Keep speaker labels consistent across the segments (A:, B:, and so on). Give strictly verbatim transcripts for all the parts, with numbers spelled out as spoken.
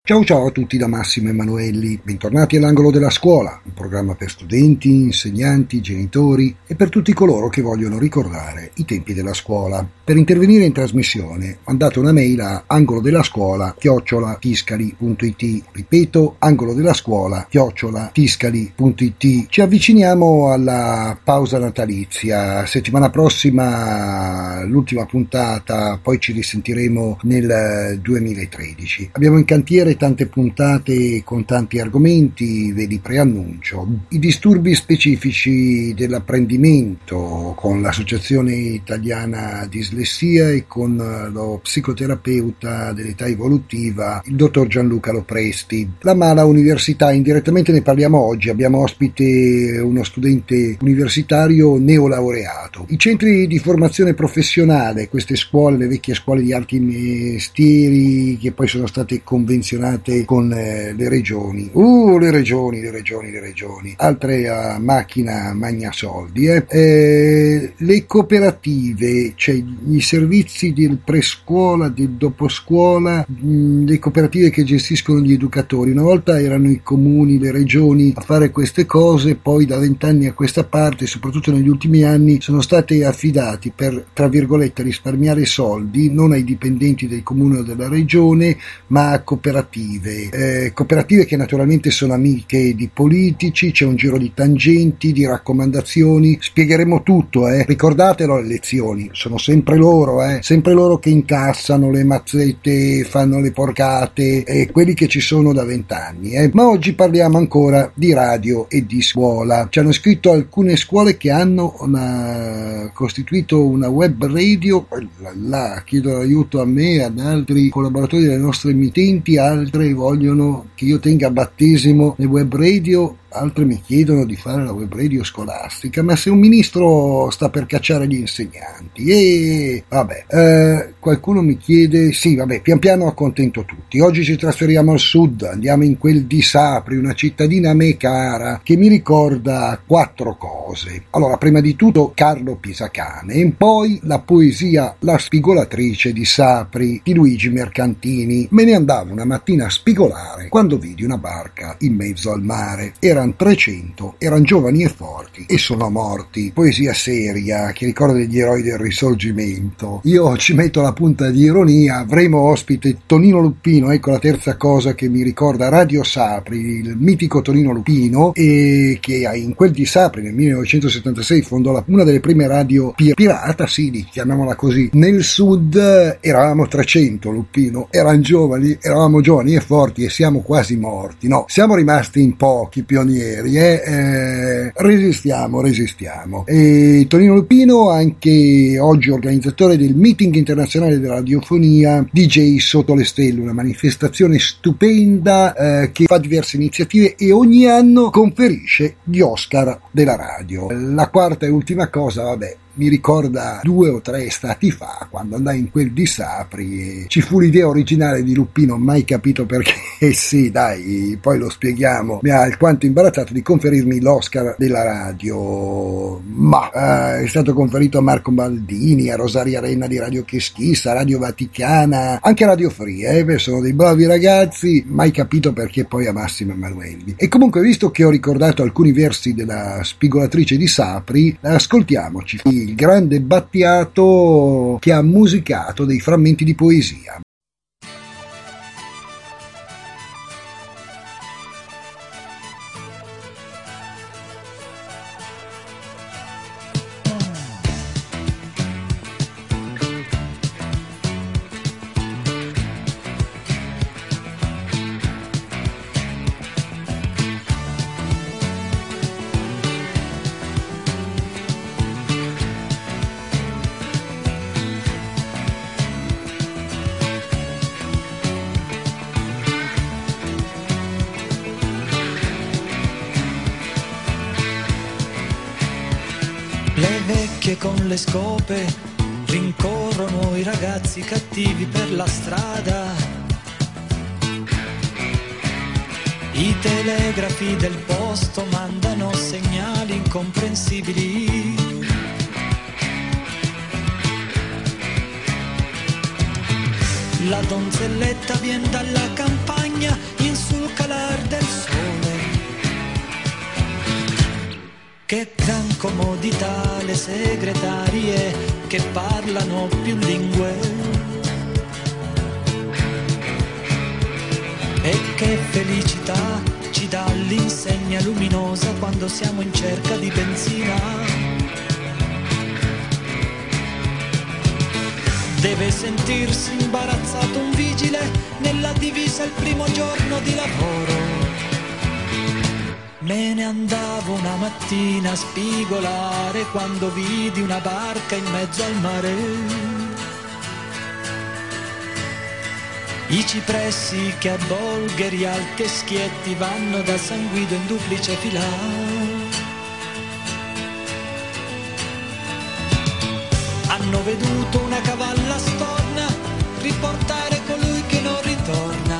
A: Ciao ciao a tutti da Massimo Emanuelli, bentornati all'Angolo della Scuola, un programma per studenti, insegnanti, genitori e per tutti coloro che vogliono ricordare i tempi della scuola. Per intervenire in trasmissione mandate una mail a angolodellascuola chiocciola tiscali punto it, ripeto angolo della scuola chiocciola tiscali punto it. Ci avviciniamo alla pausa natalizia, settimana prossima l'ultima puntata, poi ci risentiremo nel duemilatredici. Abbiamo in cantiere tante puntate con tanti argomenti, ve li preannuncio. I disturbi specifici dell'apprendimento con l'Associazione Italiana Dislessia e con lo psicoterapeuta dell'età evolutiva, il dottor Gianluca Lopresti. La mala università, indirettamente ne parliamo oggi, abbiamo ospite uno studente universitario neolaureato. I centri di formazione professionale, queste scuole, le vecchie scuole di arti mestieri che poi sono state convenzionate con eh, le regioni, uh, le regioni, le regioni, le regioni, altre a macchina magna soldi, eh. Eh, le cooperative, cioè i servizi del prescuola, del doposcuola, mh, le cooperative che gestiscono gli educatori, una volta erano i comuni, le regioni a fare queste cose, poi da vent'anni a questa parte, soprattutto negli ultimi anni, sono state affidati per, tra virgolette, risparmiare soldi, non ai dipendenti del comune o della regione, ma a cooperative. Eh, cooperative che naturalmente sono amiche di politici, c'è un giro di tangenti, di raccomandazioni, spiegheremo tutto, eh. Ricordatelo, le lezioni sono sempre loro, eh. sempre loro che incassano le mazzette, fanno le porcate, eh, quelli che ci sono da vent'anni, eh. Ma oggi parliamo ancora di radio e di scuola. Ci hanno scritto alcune scuole che hanno una, costituito una web radio, là, là, chiedo aiuto a me, ad altri collaboratori delle nostre emittenti, altre vogliono che io tenga battesimo le web radio, altre mi chiedono di fare la web radio scolastica. Ma se un ministro sta per cacciare gli insegnanti e vabbè, eh, qualcuno mi chiede, sì vabbè, pian piano accontento tutti. Oggi ci trasferiamo al sud, andiamo in quel di Sapri, una cittadina a me cara che mi ricorda quattro cose. Allora, prima di tutto Carlo Pisacane, poi la poesia La spigolatrice di Sapri di Luigi Mercantini. Me ne andavo una mattina a spigolare quando vidi una barca in mezzo al mare. Erano trecento, erano giovani e forti e sono morti. Poesia seria che ricorda degli eroi del Risorgimento. Io ci metto la punta di ironia, avremo ospite Tonino Lupino, ecco la terza cosa che mi ricorda Radio Sapri, il mitico Tonino Lupino, e che in quel di Sapri nel millenovecentosettantasei fondò la, una delle prime radio pir- pirata, sì, chiamiamola così. Nel sud eravamo trecento, Lupino, erano giovani, eravamo giovani e forti e siamo quasi morti, no, siamo rimasti in pochi pionieri. Eh, eh, resistiamo, resistiamo. E Tonino Lupino, anche oggi organizzatore del meeting internazionale della radiofonia D J Sotto le Stelle, una manifestazione stupenda eh, che fa diverse iniziative e ogni anno conferisce gli Oscar della radio. La quarta e ultima cosa, vabbè, mi ricorda due o tre estati fa quando andai in quel di Sapri e ci fu l'idea originale di Lupino, mai capito perché, sì dai, poi lo spieghiamo, mi ha alquanto imbarazzato di conferirmi l'Oscar della radio, ma eh, è stato conferito a Marco Baldini, a Rosaria Renna di Radio Che Schissa, Radio Vaticana, anche a Radio Free, eh, sono dei bravi ragazzi, mai capito perché poi a Massimo Emanuelli. E comunque, visto che ho ricordato alcuni versi della spigolatrice di Sapri, ascoltiamoci il grande Battiato che ha musicato dei frammenti di poesia.
B: Che con le scope rincorrono i ragazzi cattivi per la strada. I telegrafi del posto mandano segnali incomprensibili. La donzelletta vien dalla campagna Che gran comodità le segretarie che parlano più lingue. E che felicità ci dà l'insegna luminosa quando siamo in cerca di benzina. Deve sentirsi imbarazzato un vigile nella divisa il primo giorno di lavoro. Me ne andavo una mattina a spigolare quando vidi una barca in mezzo al mare. I cipressi che a Bolgheri al Teschietti vanno da San Guido in duplice fila. Hanno veduto una cavalla storna riportare colui che non ritorna.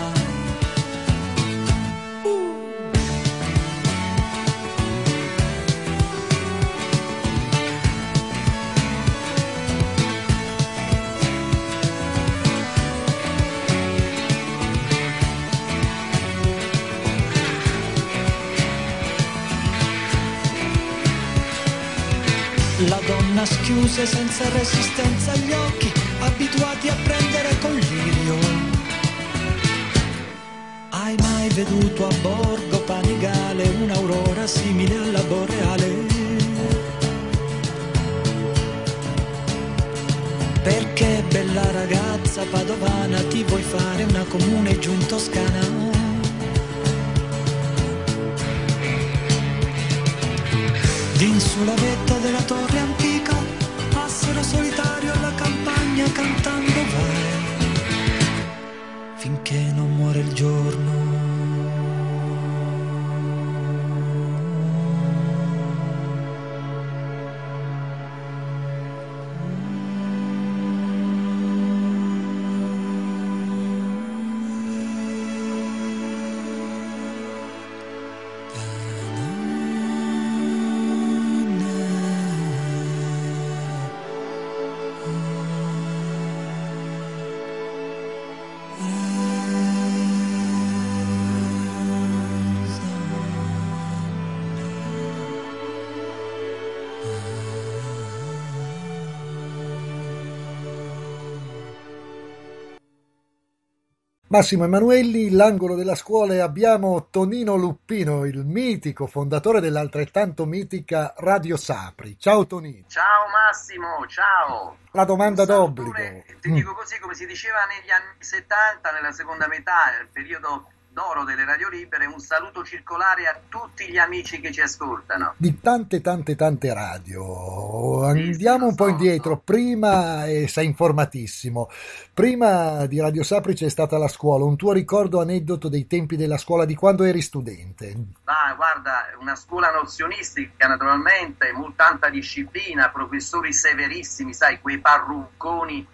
B: La donna schiuse senza resistenza gli occhi, abituati a prendere col lirio. Hai mai veduto a Borgo Panigale un'aurora simile alla boreale? Perché bella ragazza padovana ti vuoi fare una comune giù in Toscana? Din sulla vetta della torre antica, passero solitario alla campagna cantando vai, finché non muore il giorno.
A: Massimo Emanuelli, l'angolo della scuola, e abbiamo Tonino Luppino, il mitico fondatore dell'altrettanto mitica Radio Sapri. Ciao Tonino.
C: Ciao Massimo, ciao.
A: La domanda d'obbligo.
C: Ti dico così, come si diceva negli anni settanta, nella seconda metà, nel periodo d'oro delle radio libere, un saluto circolare a tutti gli amici che ci ascoltano.
A: Di tante tante tante radio. Andiamo
C: sì,
A: un po'
C: so,
A: indietro.
C: so.
A: Prima, e sei informatissimo, prima di Radio Sapri c'è stata la scuola. Un tuo ricordo, aneddoto dei tempi della scuola, di quando eri studente?
C: Ah, guarda, una scuola nozionistica naturalmente, tanta disciplina, professori severissimi, sai, quei parrucconi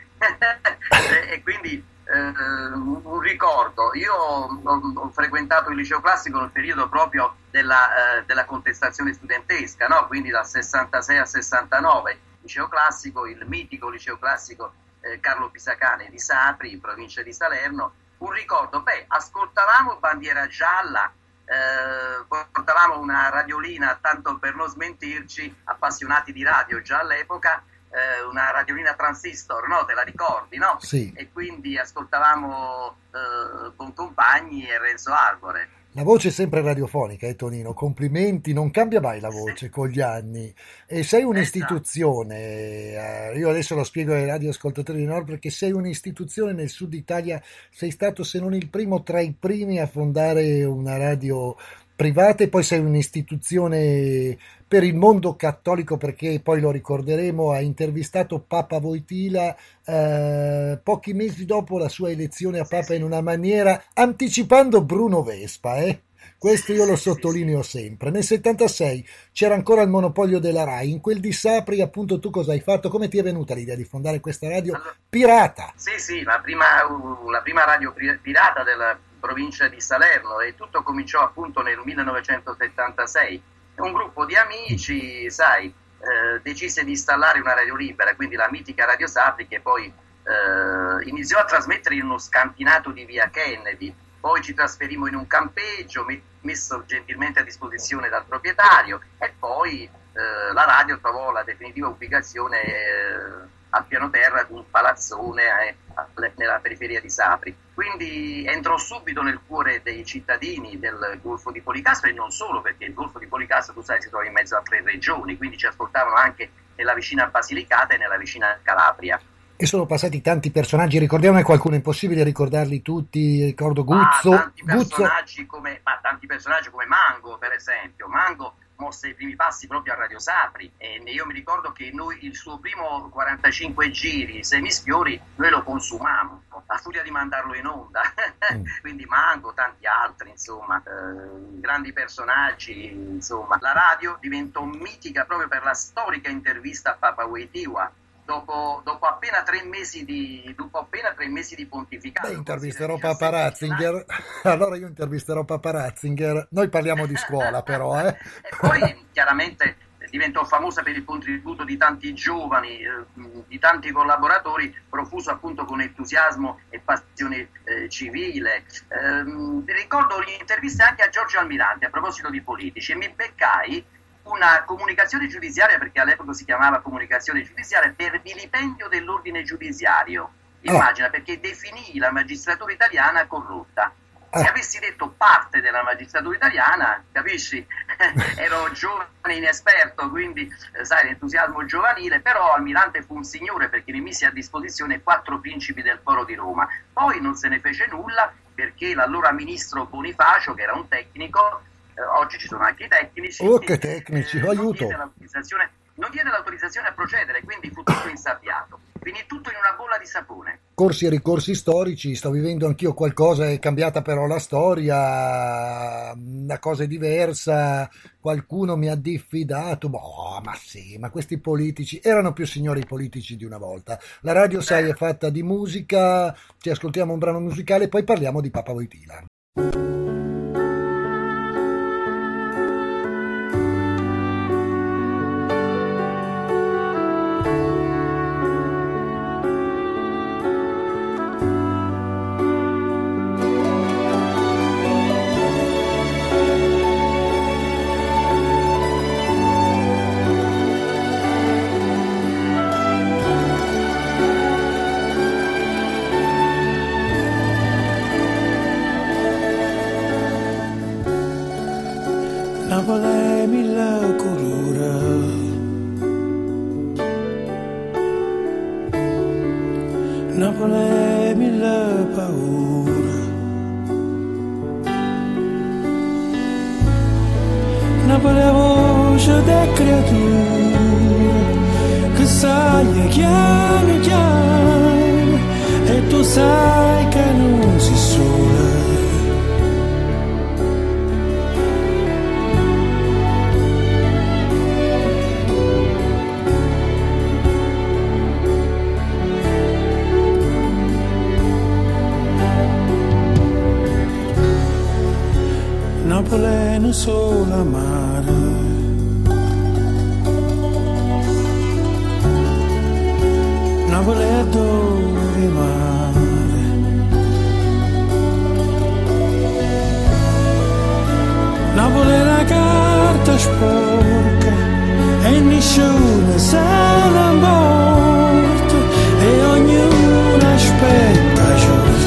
C: e quindi Uh, un ricordo. Io ho, ho frequentato il liceo classico nel periodo proprio della, uh, della contestazione studentesca, no? Quindi dal sessantasei al sessantanove, liceo classico, il mitico liceo classico eh, Carlo Pisacane di Sapri, in provincia di Salerno. Un ricordo, beh, ascoltavamo Bandiera Gialla, eh, portavamo una radiolina, tanto per non smentirci, appassionati di radio già all'epoca, una radiolina transistor, no? Te la ricordi, no?
A: Sì.
C: E quindi ascoltavamo eh, Boncompagni e Renzo Arbore.
A: La voce è sempre radiofonica, eh Tonino, complimenti, non cambia mai la voce sì. con gli anni. E sei un'istituzione, eh, io adesso lo spiego ai radioascoltatori di Nord, perché sei un'istituzione nel sud Italia, sei stato se non il primo tra i primi a fondare una radio privata, e poi sei un'istituzione per il mondo cattolico, perché poi lo ricorderemo, ha intervistato Papa Wojtyla eh, pochi mesi dopo la sua elezione a Papa, in una maniera anticipando Bruno Vespa, eh? Questo io lo sottolineo sempre. Nel settantasei c'era ancora il monopolio della Rai, in quel di Sapri appunto tu cosa hai fatto? Come ti è venuta l'idea di fondare questa radio allora, pirata?
C: Sì, sì, la prima, la prima radio pirata della provincia di Salerno, e tutto cominciò appunto nel millenovecentosettantasei. Un gruppo di amici, sai, eh, decise di installare una radio libera, quindi la mitica Radio Sapri, che poi eh, iniziò a trasmettere in uno scampinato di via Kennedy. Poi ci trasferimmo in un campeggio messo gentilmente a disposizione dal proprietario, e poi eh, la radio trovò la definitiva ubicazione eh, al piano terra di un palazzone eh, nella periferia di Sapri. Quindi entrò subito nel cuore dei cittadini del Golfo di Policastro, e non solo, perché il Golfo di Policastro, tu sai, si trova in mezzo a tre regioni, quindi ci ascoltavano anche nella vicina Basilicata e nella vicina Calabria.
A: E sono passati tanti personaggi, ricordiamone qualcuno, è impossibile ricordarli tutti, ricordo Guzzo.
C: Ma tanti
A: Guzzo.
C: personaggi come, ma tanti personaggi come Mango, per esempio. Mango mosse i primi passi proprio a Radio Sapri, e io mi ricordo che noi il suo primo quarantacinque giri, Semisfiori, noi lo consumammo a furia di mandarlo in onda. Mm. Quindi Mango, tanti altri, insomma, eh, grandi personaggi, insomma. La radio diventò mitica proprio per la storica intervista a Papa Wojtyła. Dopo, dopo appena tre mesi di dopo appena tre mesi di pontificato.
A: Beh, intervisterò Papa Ratzinger. Allora io intervisterò Papa Ratzinger. Noi parliamo di scuola però, eh.
C: E poi chiaramente diventò famosa per il contributo di tanti giovani, eh, di tanti collaboratori, profuso appunto con entusiasmo e passione eh, civile. Eh, ricordo le interviste anche a Giorgio Almirante a proposito di politici, e mi beccai una comunicazione giudiziaria, perché all'epoca si chiamava comunicazione giudiziaria, per vilipendio dell'ordine giudiziario. Immagina, oh. Perché definì la magistratura italiana corrotta. Oh. Se avessi detto parte della magistratura italiana, capisci? Ero giovane inesperto, quindi eh, sai, l'entusiasmo giovanile, però Almirante fu un signore, perché mi mise a disposizione quattro principi del foro di Roma. Poi non se ne fece nulla, perché l'allora ministro Bonifacio, che era un tecnico, oggi ci sono anche i tecnici.
A: Oh, che tecnici, eh, aiuto!
C: Non diede l'autorizzazione, non diede l'autorizzazione a procedere, quindi fu tutto insabbiato. Finì tutto in una bolla di sapone.
A: Corsi e ricorsi storici, sto vivendo anch'io qualcosa, è cambiata però la storia, la cosa è diversa, qualcuno mi ha diffidato, boh, ma sì, ma questi politici erano più signori politici di una volta. La radio, Beh. sai, è fatta di musica, ci ascoltiamo un brano musicale e poi parliamo di Papa Wojtyła.
B: Napoli è mille colore, Napoli è mille paure, Napoli è voce delle creature che sale chiaro chiaro, e tu sai che non si sola. Napoli è una sola mare, Napoli è dove mare, Napoli è una carta sporca e nessuno se ne importa, e ognuno aspetta giorno.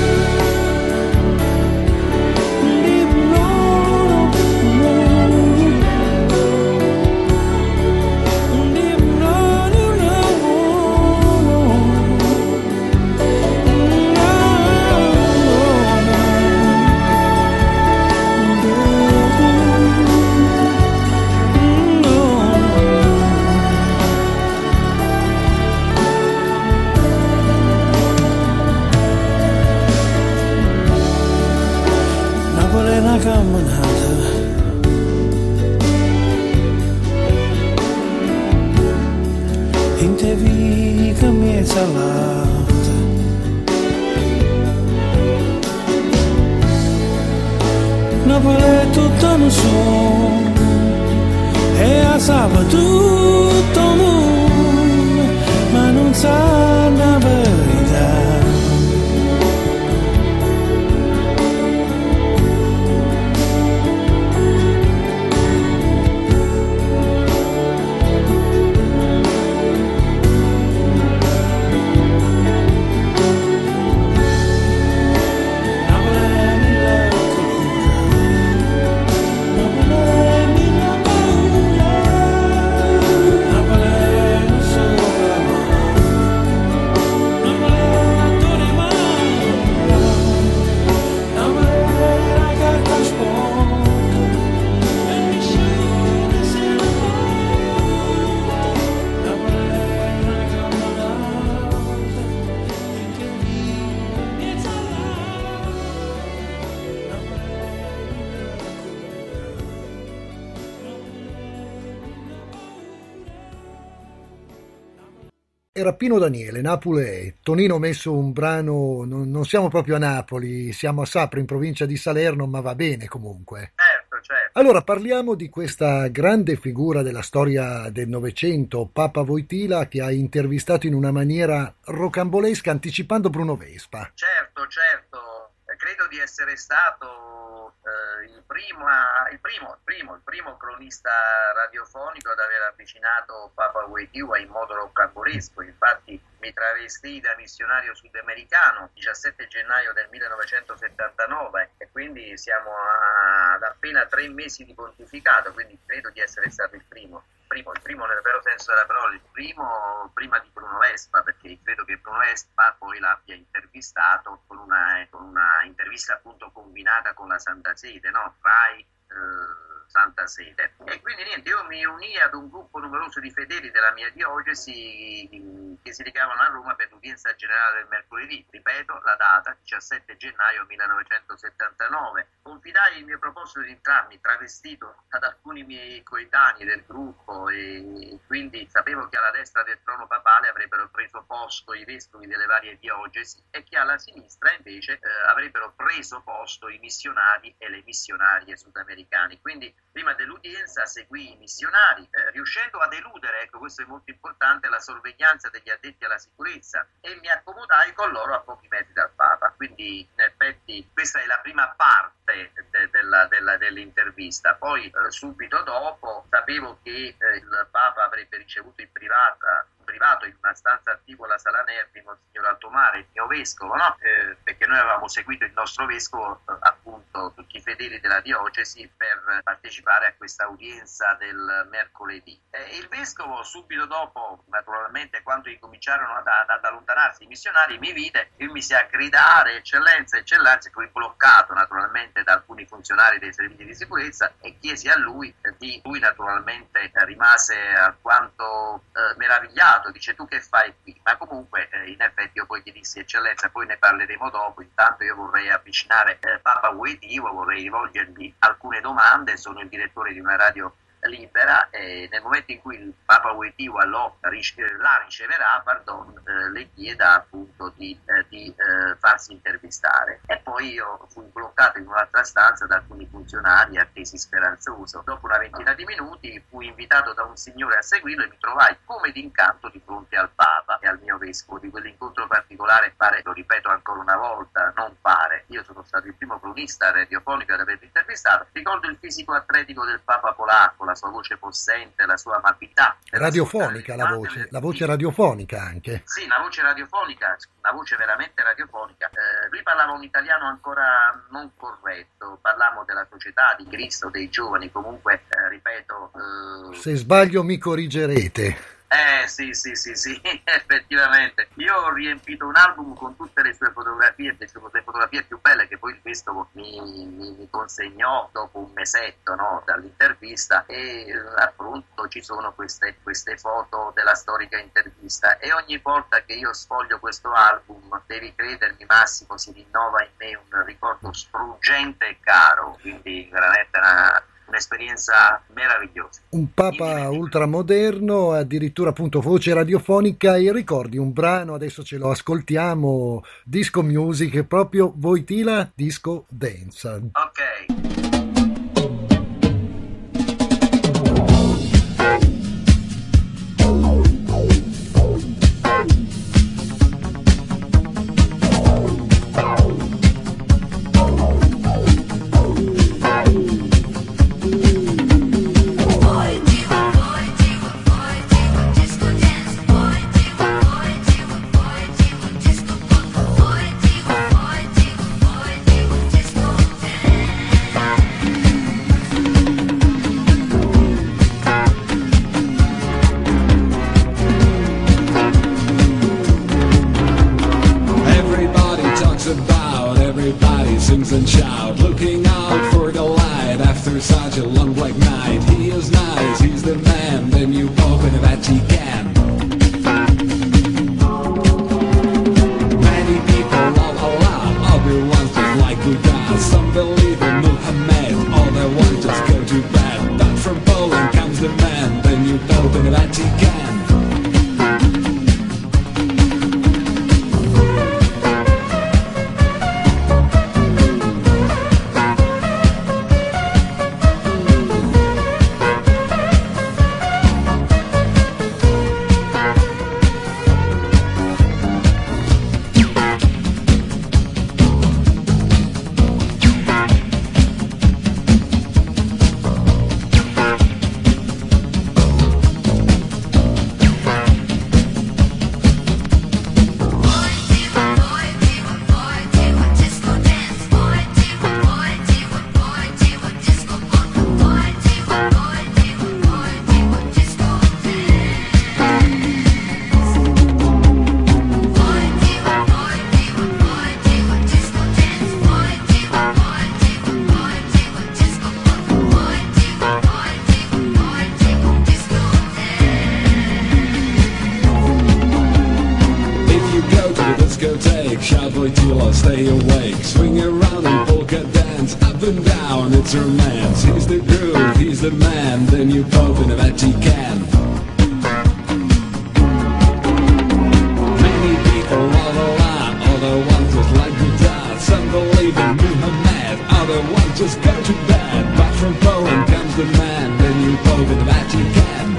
B: Napoli è tutto un sogno e a sabato tutto il mondo, ma non sa la verità.
A: Era Pino Daniele, Napoli. Tonino ha messo un brano, non, non siamo proprio a Napoli, siamo a Sapri in provincia di Salerno, ma va bene comunque.
C: Certo, certo.
A: Allora parliamo di questa grande figura della storia del Novecento, Papa Wojtyła, che ha intervistato in una maniera rocambolesca anticipando Bruno Vespa.
C: Certo, certo, credo di essere stato eh, il, primo, il, primo, il, primo, il primo cronista radiofonico ad aver avvicinato Papa Wojtyła in modo rocambolesco. Infatti mi travestì da missionario sudamericano il diciassette gennaio del millenovecentosettantanove e quindi siamo a, ad appena tre mesi di pontificato, quindi credo di essere stato il primo. Primo, il primo nel vero senso della parola, il primo prima di Bruno Vespa, perché credo che Bruno Vespa poi l'abbia intervistato con una, con una intervista appunto combinata con la Santa Sede, no? Rai eh, Santa Sede. E quindi niente, io mi unii ad un gruppo numeroso di fedeli della mia diocesi che si recavano a Roma per l'udienza generale del mercoledì, ripeto la data, diciassette gennaio millenovecentosettantanove. Confidai il mio proposito di entrarmi travestito ad alcuni miei coetanei del gruppo e quindi sapevo che alla destra del trono papale avrebbero preso posto i vescovi delle varie diocesi e che alla sinistra invece eh, avrebbero preso posto i missionari e le missionarie sudamericane. Quindi prima dell'udienza seguì i missionari, eh, riuscendo ad eludere, ecco questo è molto importante, la sorveglianza degli addetti alla sicurezza e mi accomodai con loro a pochi metri dal Papa. Quindi in effetti questa è la prima parte de- della, della, dell'intervista. Poi eh, subito dopo sapevo che eh, il Papa avrebbe ricevuto in privata privato in una stanza attigua alla Sala Nervi, Monsignor Altomare, il mio vescovo, no? Eh, perché noi avevamo seguito il nostro vescovo, eh, appunto tutti i fedeli della diocesi, per partecipare a questa udienza del mercoledì. Eh, il vescovo subito dopo, naturalmente, quando incominciarono ad, ad allontanarsi i missionari, mi vide e mi mise a gridare eccellenza, eccellenza, fui bloccato naturalmente da alcuni funzionari dei servizi di sicurezza e chiesi a lui, eh, di lui naturalmente eh, rimase alquanto eh, meravigliato. Dice: tu che fai qui? Ma comunque eh, in effetti io poi gli dissi: eccellenza, poi ne parleremo dopo, intanto io vorrei avvicinare eh, Papa Wojtyła, vorrei rivolgergli alcune domande, sono il direttore di una radio libera e nel momento in cui il Papa Wojtyła lo, la riceverà, pardon, eh, le chieda appunto di, eh, di eh, farsi intervistare. E poi io fui bloccato in un'altra stanza da alcuni funzionari attesi speranzoso. Dopo una ventina di minuti fui invitato da un signore a seguirlo e mi trovai come d'incanto di fronte al Papa e al mio vescovo. Di quell'incontro particolare pare, lo ripeto ancora una volta, non pare, io sono stato il primo cronista radiofonico ad averlo intervistato. Ricordo il fisico atletico del Papa polacco, la sua voce possente, la sua amabilità.
A: Radiofonica la voce, la voce radiofonica anche.
C: Sì, una voce radiofonica, una voce veramente radiofonica. Eh, lui parlava un italiano ancora non corretto, parlavamo della società, di Cristo, dei giovani, comunque, eh, ripeto... Eh...
A: Se sbaglio mi corrigerete.
C: Eh sì, sì, sì, sì, effettivamente. Io ho riempito un album con tutte le sue fotografie, le sue fotografie più belle che poi il vescovo mi, mi, mi consegnò dopo un mesetto, no, dall'intervista e eh, appunto ci sono queste, queste foto della storica intervista e ogni volta che io sfoglio questo album, devi credermi Massimo, si rinnova in me un ricordo struggente e caro, quindi veramente una... un'esperienza meravigliosa.
A: Un Papa ultramoderno, addirittura appunto voce radiofonica, e ricordi un brano, adesso ce lo ascoltiamo, disco music, proprio Wojtyła Disco Dance.
C: Ok.
D: and down, it's romance. He's the groove, he's the man, then you poke in that he can. Many people love Allah, other ones just like to die. Some believe in Muhammad, other ones just go to bed. But from Poland comes the man, then you poke in that he can.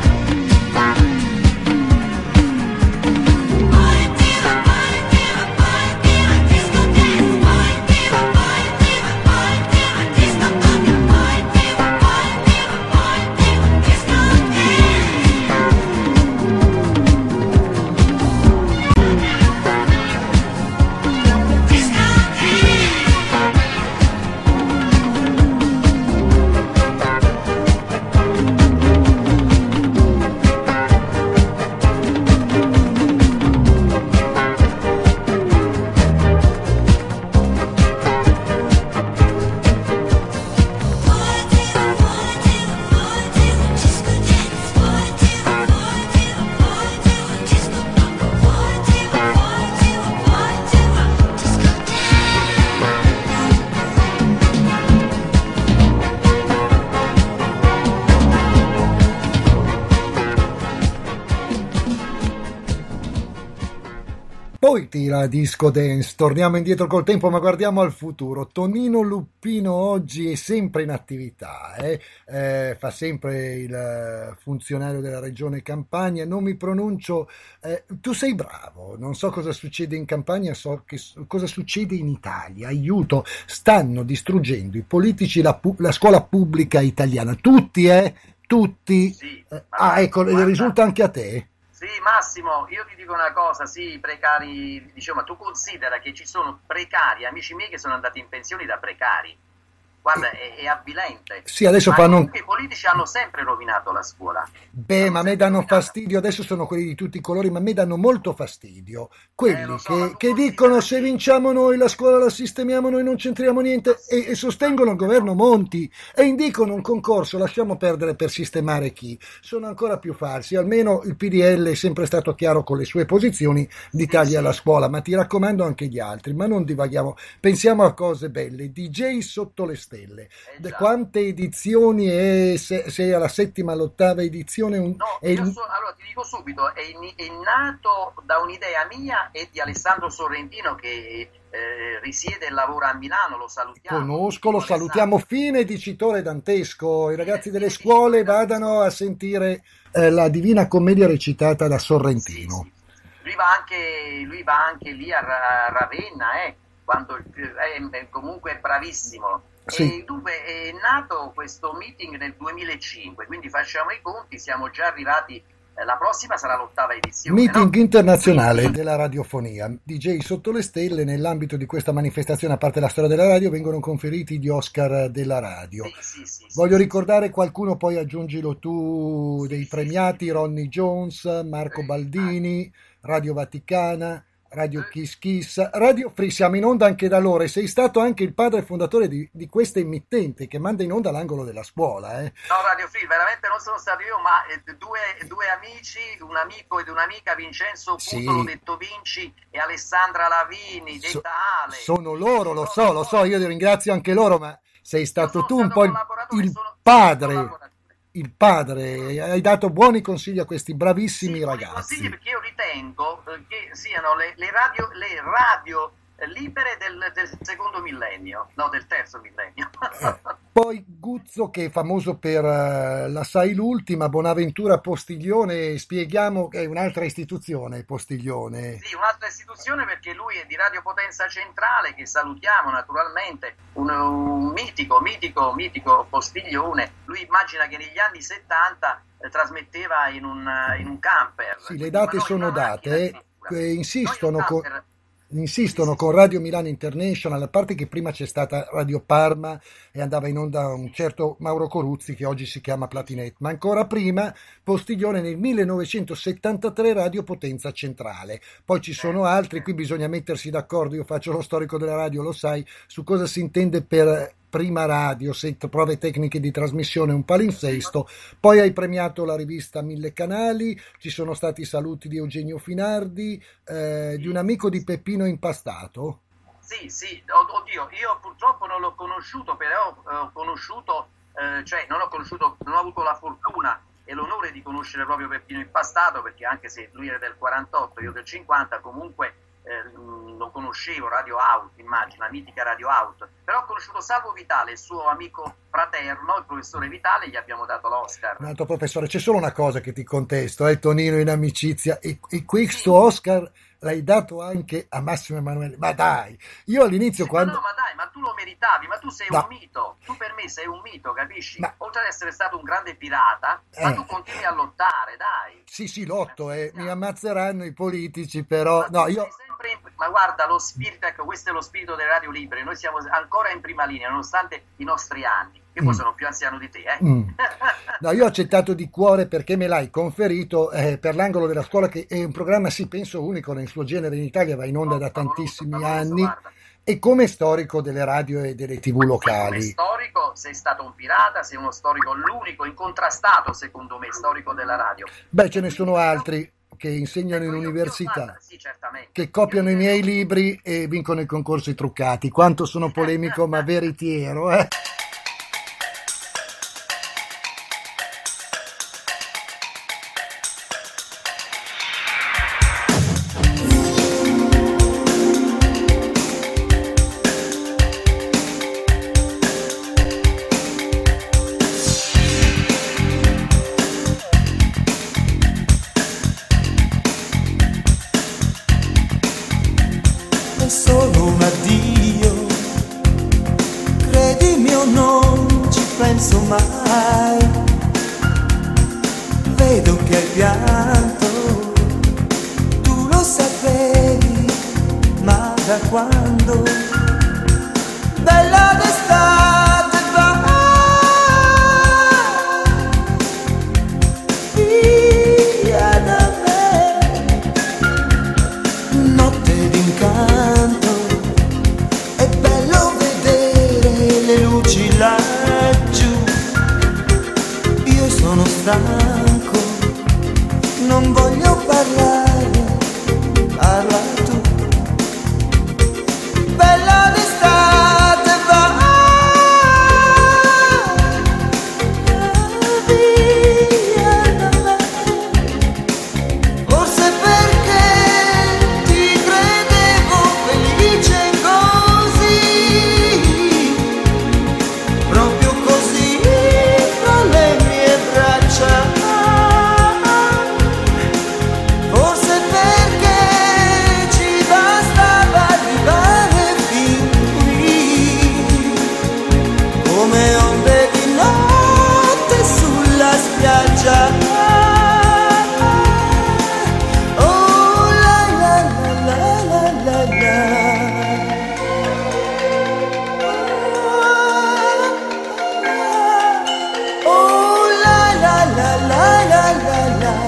A: Poi tira disco dance, torniamo indietro col tempo ma guardiamo al futuro. Tonino Luppino oggi è sempre in attività, eh? Eh, fa sempre il funzionario della regione Campania, non mi pronuncio, eh, tu sei bravo, non so cosa succede in Campania, so che, cosa succede in Italia, aiuto, stanno distruggendo i politici la, la scuola pubblica italiana, tutti eh, tutti,
C: sì,
A: eh, ah ecco, guarda, risulta anche a te?
C: Sì, Massimo, io ti dico una cosa, sì, precari, diciamo, tu considera che ci sono precari, amici miei che sono andati in pensione da precari. Guarda, è, è avvilente.
A: Sì, adesso
C: ma
A: fanno...
C: i politici hanno sempre rovinato la scuola.
A: Beh, ma a me danno fastidio, adesso sono quelli di tutti i colori, ma a me danno molto fastidio. Quelli
C: eh, so,
A: che, che dicono se vinciamo noi la scuola la sistemiamo, noi non c'entriamo niente e, e sostengono il governo Monti e indicano un concorso, lasciamo perdere per sistemare chi. Sono ancora più falsi, almeno il P D L è sempre stato chiaro con le sue posizioni di tagli sì, alla sì. scuola, ma ti raccomando anche gli altri, ma non divaghiamo, pensiamo a cose belle, D J sotto le stelle. Eh quante edizioni è? Se, sei alla settima, all'ottava edizione? Un,
C: no,
A: è...
C: io so, allora ti dico subito, è, in, è nato da un'idea mia e di Alessandro Sorrentino che eh, risiede e lavora a Milano, lo salutiamo.
A: Conosco, lo salutiamo, fine dicitore dantesco, i ragazzi delle scuole vadano a sentire eh, la Divina Commedia recitata da Sorrentino.
C: Sì, sì. Lui, va anche, lui va anche lì a Ravenna, eh, quando, eh, comunque è bravissimo.
A: Sì.
C: E dunque è nato questo meeting nel duemilacinque, quindi facciamo i conti, siamo già arrivati, eh, la prossima sarà l'ottava edizione.
A: Meeting
C: no?
A: internazionale
C: quindi...
A: della radiofonia, D J sotto le stelle. Nell'ambito di questa manifestazione, a parte la storia della radio, vengono conferiti gli Oscar della radio.
C: Sì, sì, sì,
A: Voglio
C: sì,
A: ricordare qualcuno, poi aggiungilo tu,
C: sì,
A: dei
C: sì,
A: premiati,
C: sì.
A: Ronnie Jones, Marco Baldini, Radio Vaticana, Radio Kiss Kiss, Radio Free, siamo in onda anche da loro e sei stato anche il padre fondatore di, di questa emittente che manda in onda l'angolo della scuola. Eh.
C: No, Radio Free, veramente non sono stato io, ma eh, due, due amici, un amico ed un'amica, Vincenzo
A: sì.
C: Putolo, detto Vinci, e Alessandra Lavini, detta
A: so,
C: Ale.
A: Sono loro, lo so, lo so, io ringrazio anche loro, ma sei stato tu un po' il, il
C: sono,
A: padre. Il padre, hai dato buoni consigli a questi bravissimi
C: sì,
A: ragazzi.
C: Consigli perché io ritengo che siano le, le radio, le radio libere del, del secondo millennio, no, del terzo millennio.
A: Eh, poi Guzzo, che è famoso per uh, la Sai l'Ultima, Bonaventura Postiglione, spieghiamo che è un'altra istituzione, Postiglione.
C: Sì, un'altra istituzione perché lui è di Radio Potenza Centrale, che salutiamo naturalmente, un, un mitico, mitico, mitico Postiglione. Lui immagina che negli anni settanta eh, trasmetteva in un, in un camper.
A: Sì, le date sono date, eh, insistono con... Insistono
C: sì, sì,
A: con Radio Milano International, a parte che prima c'è stata Radio Parma e andava in onda un certo Mauro Coruzzi che oggi si chiama Platinet, ma ancora prima Postiglione nel millenovecentosettantatré Radio Potenza Centrale. Poi ci sono altri, qui bisogna mettersi d'accordo, io faccio lo storico della radio, lo sai, su cosa si intende per prima radio, se prove tecniche di trasmissione, un palinsesto. Poi hai premiato la rivista Mille Canali, ci sono stati i saluti di Eugenio Finardi, eh, di un amico di Peppino Impastato.
C: Sì, sì, oddio, io purtroppo non l'ho conosciuto, però ho conosciuto, eh, cioè non ho conosciuto, non ho avuto la fortuna e l'onore di conoscere proprio Peppino Impastato, perché anche se lui era del quarantotto, io del cinquanta, comunque eh, lo conoscevo, Radio Out, immagino, la mitica Radio Out, però ho conosciuto Salvo Vitale, il suo amico fraterno, il professore Vitale, gli abbiamo dato l'Oscar.
A: Un altro professore, c'è solo una cosa che ti contesto, eh, Tonino, in amicizia, e, e questo Oscar l'hai dato anche a Massimo Emanuele, ma dai, io all'inizio
C: Sì,
A: quando...
C: ma no, ma dai, ma tu lo meritavi, ma tu sei
A: No.
C: un mito, tu per me sei un mito, capisci?
A: Ma-
C: Oltre ad essere stato un grande pirata,
A: Eh.
C: ma tu continui a lottare, dai.
A: Sì, sì, lotto, eh, mi ammazzeranno i politici, però... No,
C: tu
A: io...
C: sei sempre in- Ma guarda, lo spirito, ecco, questo è lo spirito delle radio libere, noi siamo ancora in prima linea, nonostante i nostri anni. Io poi
A: Mm.
C: sono più anziano di te, eh.
A: Mm. No, io ho accettato di cuore perché me l'hai conferito eh, per l'angolo della scuola, che è un programma, sì, penso unico nel suo genere in Italia, va in onda da
C: Favoloso,
A: tantissimi
C: favoloso,
A: anni,
C: guarda.
A: e come storico delle radio e delle tv
C: Come
A: locali.
C: storico sei stato un pirata, sei uno storico, l'unico incontrastato secondo me, storico della radio.
A: Beh, ce ne sono altri che insegnano in
C: Ecco, io- io,
A: università,
C: guarda, sì, certamente.
A: che copiano
C: Io-
A: i miei libri e vincono i concorsi truccati. Quanto sono polemico ma veritiero, eh?
B: È solo un addio, credimi o non ci penso mai. Vedo che hai pianto, tu lo sapevi, ma da quando? Bella d'estate va via da me, notte d'incanto, è bello vedere le luci laggiù. Io sono stanco, non voglio parlare, parla tu. Bella d'estate va via da me, forse perché ti credevo felice così, proprio così fra le mie braccia. Forse perché ci bastava arrivare fin qui, come onde di notte sulla spiaggia. Oh la la la la la la la. Oh la la la la la la la.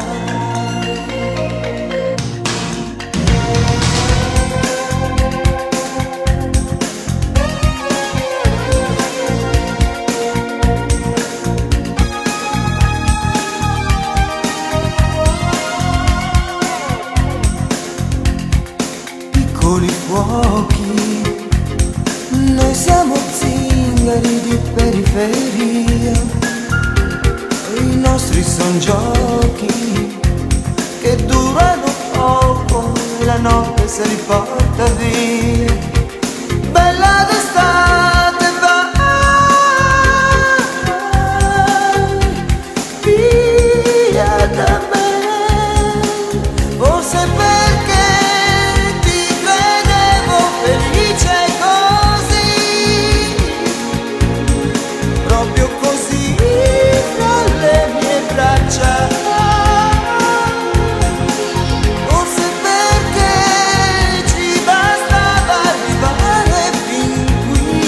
B: Piccoli fuochi, noi siamo zingari di periferia, i nostri son giochi che durano poco e la notte se li porta via. Bella d'estate va via da me, forse perché ti credevo felice così, proprio così fra le mie braccia. Forse perché ci bastava arrivare fin qui,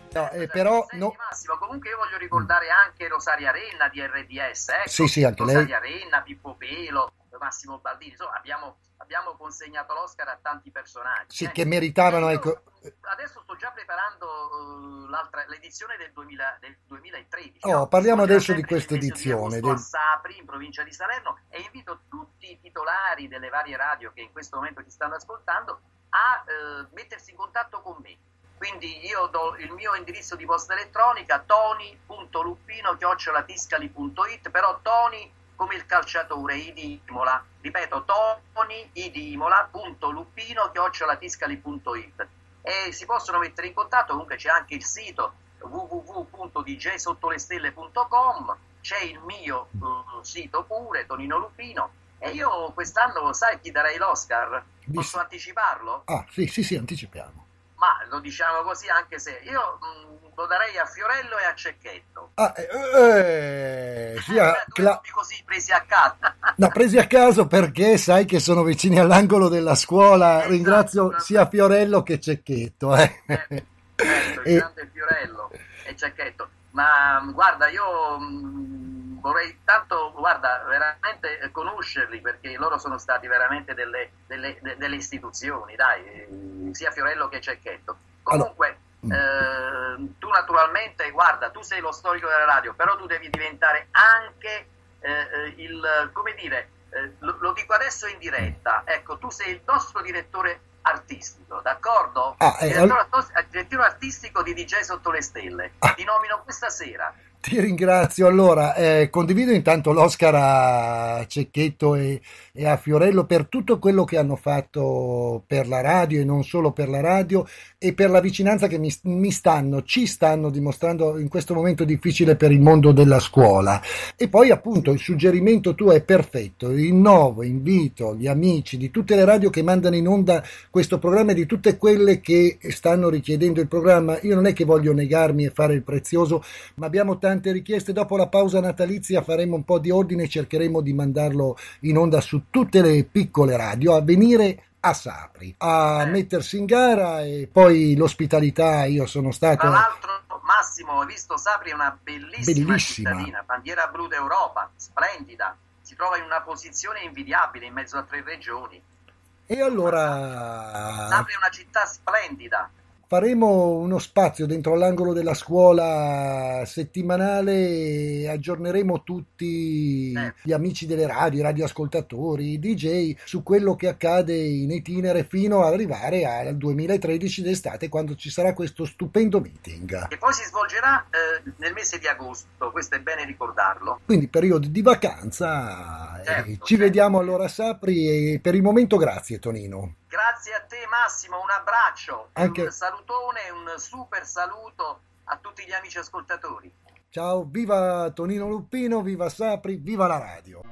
A: No, eh, però
C: Senti,
A: no.
C: Massimo, comunque io voglio ricordare anche Rosaria Renna di R D S, ecco.
A: Sì, sì, anche lei.
C: Rosaria Renna, Pippo Pelo, Massimo Baldini, insomma abbiamo, abbiamo consegnato l'Oscar a tanti personaggi.
A: Sì,
C: eh.
A: che meritavano,
C: E io
A: ecco.
C: adesso sto già preparando uh, l'altra, l'edizione del, duemila, del duemilatredici.
A: Oh,
C: no?
A: parliamo
C: Uscirà
A: adesso di
C: sempre
A: questa
C: nel mese di
A: edizione,
C: agosto
A: del-
C: a Sapri, in provincia di Salerno, e invito tutti i titolari delle varie radio che in questo momento ci stanno ascoltando a eh, mettersi in contatto con me. Quindi io do il mio indirizzo di posta elettronica tony punto luppino chiocciola tiscali punto it, però Tony come il calciatore, I di Imola, ripeto, Tony I di Imola punto luppino chiocciola tiscali punto it, e si possono mettere in contatto. Comunque c'è anche il sito w w w punto d j sotto le stelle punto com, c'è il mio uh, sito pure, Tonino Luppino, e io quest'anno, sai, ti darei l'Oscar? Posso anticiparlo?
A: Ah, sì, sì, sì, anticipiamo.
C: Ma lo diciamo così, anche se io mh, lo darei a Fiorello e a Cecchetto.
A: Ah, eh, eh, sia
C: Eh, due
A: cla-
C: nomi così presi a caso.
A: no, presi a caso perché sai che sono vicini all'angolo della scuola.
C: Esatto,
A: Ringrazio
C: esatto.
A: sia Fiorello che Cecchetto. Eh.
C: Eh, certo, il
A: E-
C: grande Fiorello e Cecchetto. Ma mh, guarda, io mh, vorrei tanto, guarda, veramente eh, conoscerli, perché loro sono stati veramente delle, delle- de- delle istituzioni, dai, eh, sia Fiorello che Cecchetto. Comunque, eh, tu naturalmente, guarda, tu sei lo storico della radio, però tu devi diventare anche eh, eh, il, come dire, eh, lo, lo dico adesso in diretta, ecco, tu sei il nostro direttore artistico, d'accordo?
A: Ah, eh,
C: direttore, al- direttore artistico di D J Sotto le Stelle.
A: Ah.
C: Ti nomino questa sera.
A: Ti ringrazio. Allora, eh, condivido intanto l'Oscar a Cecchetto e, e a Fiorello per tutto quello che hanno fatto per la radio e non solo per la radio, e per la vicinanza che mi, mi stanno, ci stanno dimostrando in questo momento difficile per il mondo della scuola. E poi appunto il suggerimento tuo è perfetto. Rinnovo, invito gli amici di tutte le radio che mandano in onda questo programma e di tutte quelle che stanno richiedendo il programma. Io non è che voglio negarmi e fare il prezioso, ma abbiamo tante richieste. Dopo la pausa natalizia faremo un po' di ordine e cercheremo di mandarlo in onda su tutte le piccole radio, a venire a Sapri, a mettersi in gara. E poi l'ospitalità, io sono stato...
C: Tra l'altro, Massimo, ho visto Sapri, è una bellissima,
A: Bellissima.
C: cittadina, bandiera blu d'Europa, splendida, si trova in una posizione invidiabile in mezzo a tre regioni.
A: E allora
C: Sapri è una città splendida.
A: faremo uno spazio dentro all'angolo della scuola settimanale e aggiorneremo tutti
C: Eh.
A: gli amici delle radio, i radioascoltatori, i D J su quello che accade in itinere fino ad arrivare al duemilatredici d'estate, quando ci sarà questo stupendo meeting.
C: Che poi si svolgerà eh, nel mese di agosto, questo è bene ricordarlo.
A: Quindi periodo di vacanza.
C: Certo,
A: eh, ci
C: certo.
A: vediamo allora a Sapri, e per il momento grazie Tonino.
C: Grazie a te Massimo, un abbraccio, e
A: Anche-
C: un salutone, un super saluto a tutti gli amici ascoltatori.
A: Ciao, viva Tonino Luppino, viva Sapri, viva la radio.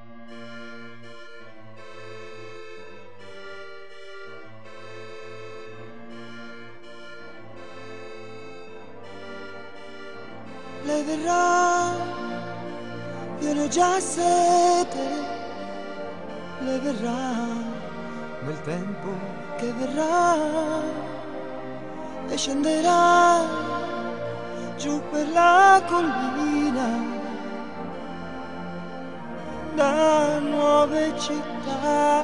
B: Lei verrà, io ne ho già sete. Lei verrà nel tempo che verrà e scenderà giù per la collina da nuove città.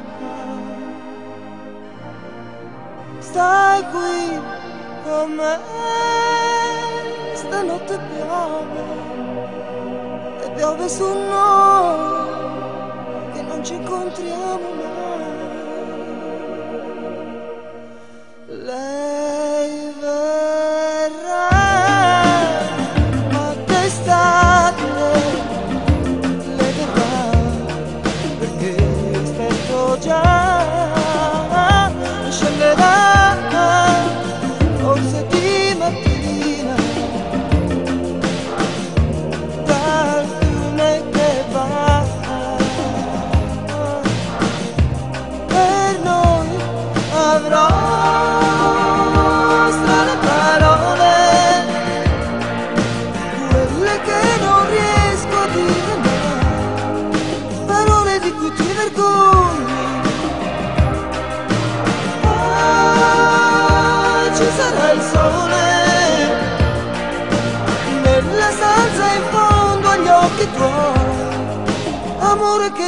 B: Stai qui con me, stanotte piove e piove su noi che non ci incontriamo mai. Lei verrà a d'estate, lei verrà perché aspetto già e scenderà forse di mattina dal fiume che va. Per noi avrò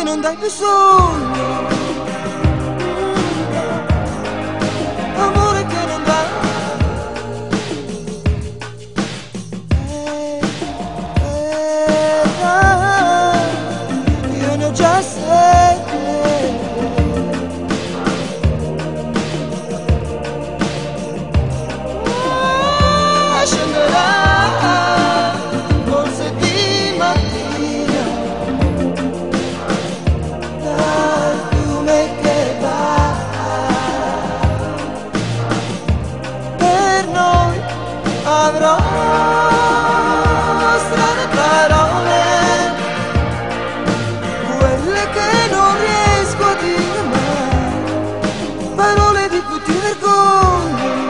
B: non dai più sogno, amore che non dai. Già sete, ah, scenderà forse di mattina dal fiume che va, per noi avrò strane parole, che non riesco a dire mai, parole di cui ti vergogni.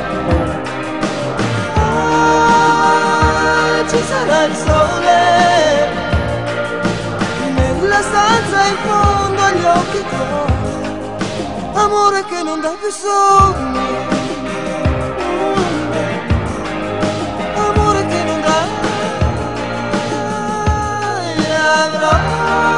B: Ah, ci sarà il sole nella stanza in fondo agli occhi tuoi, amore che non dà più sogni, amore che non dà, avrò.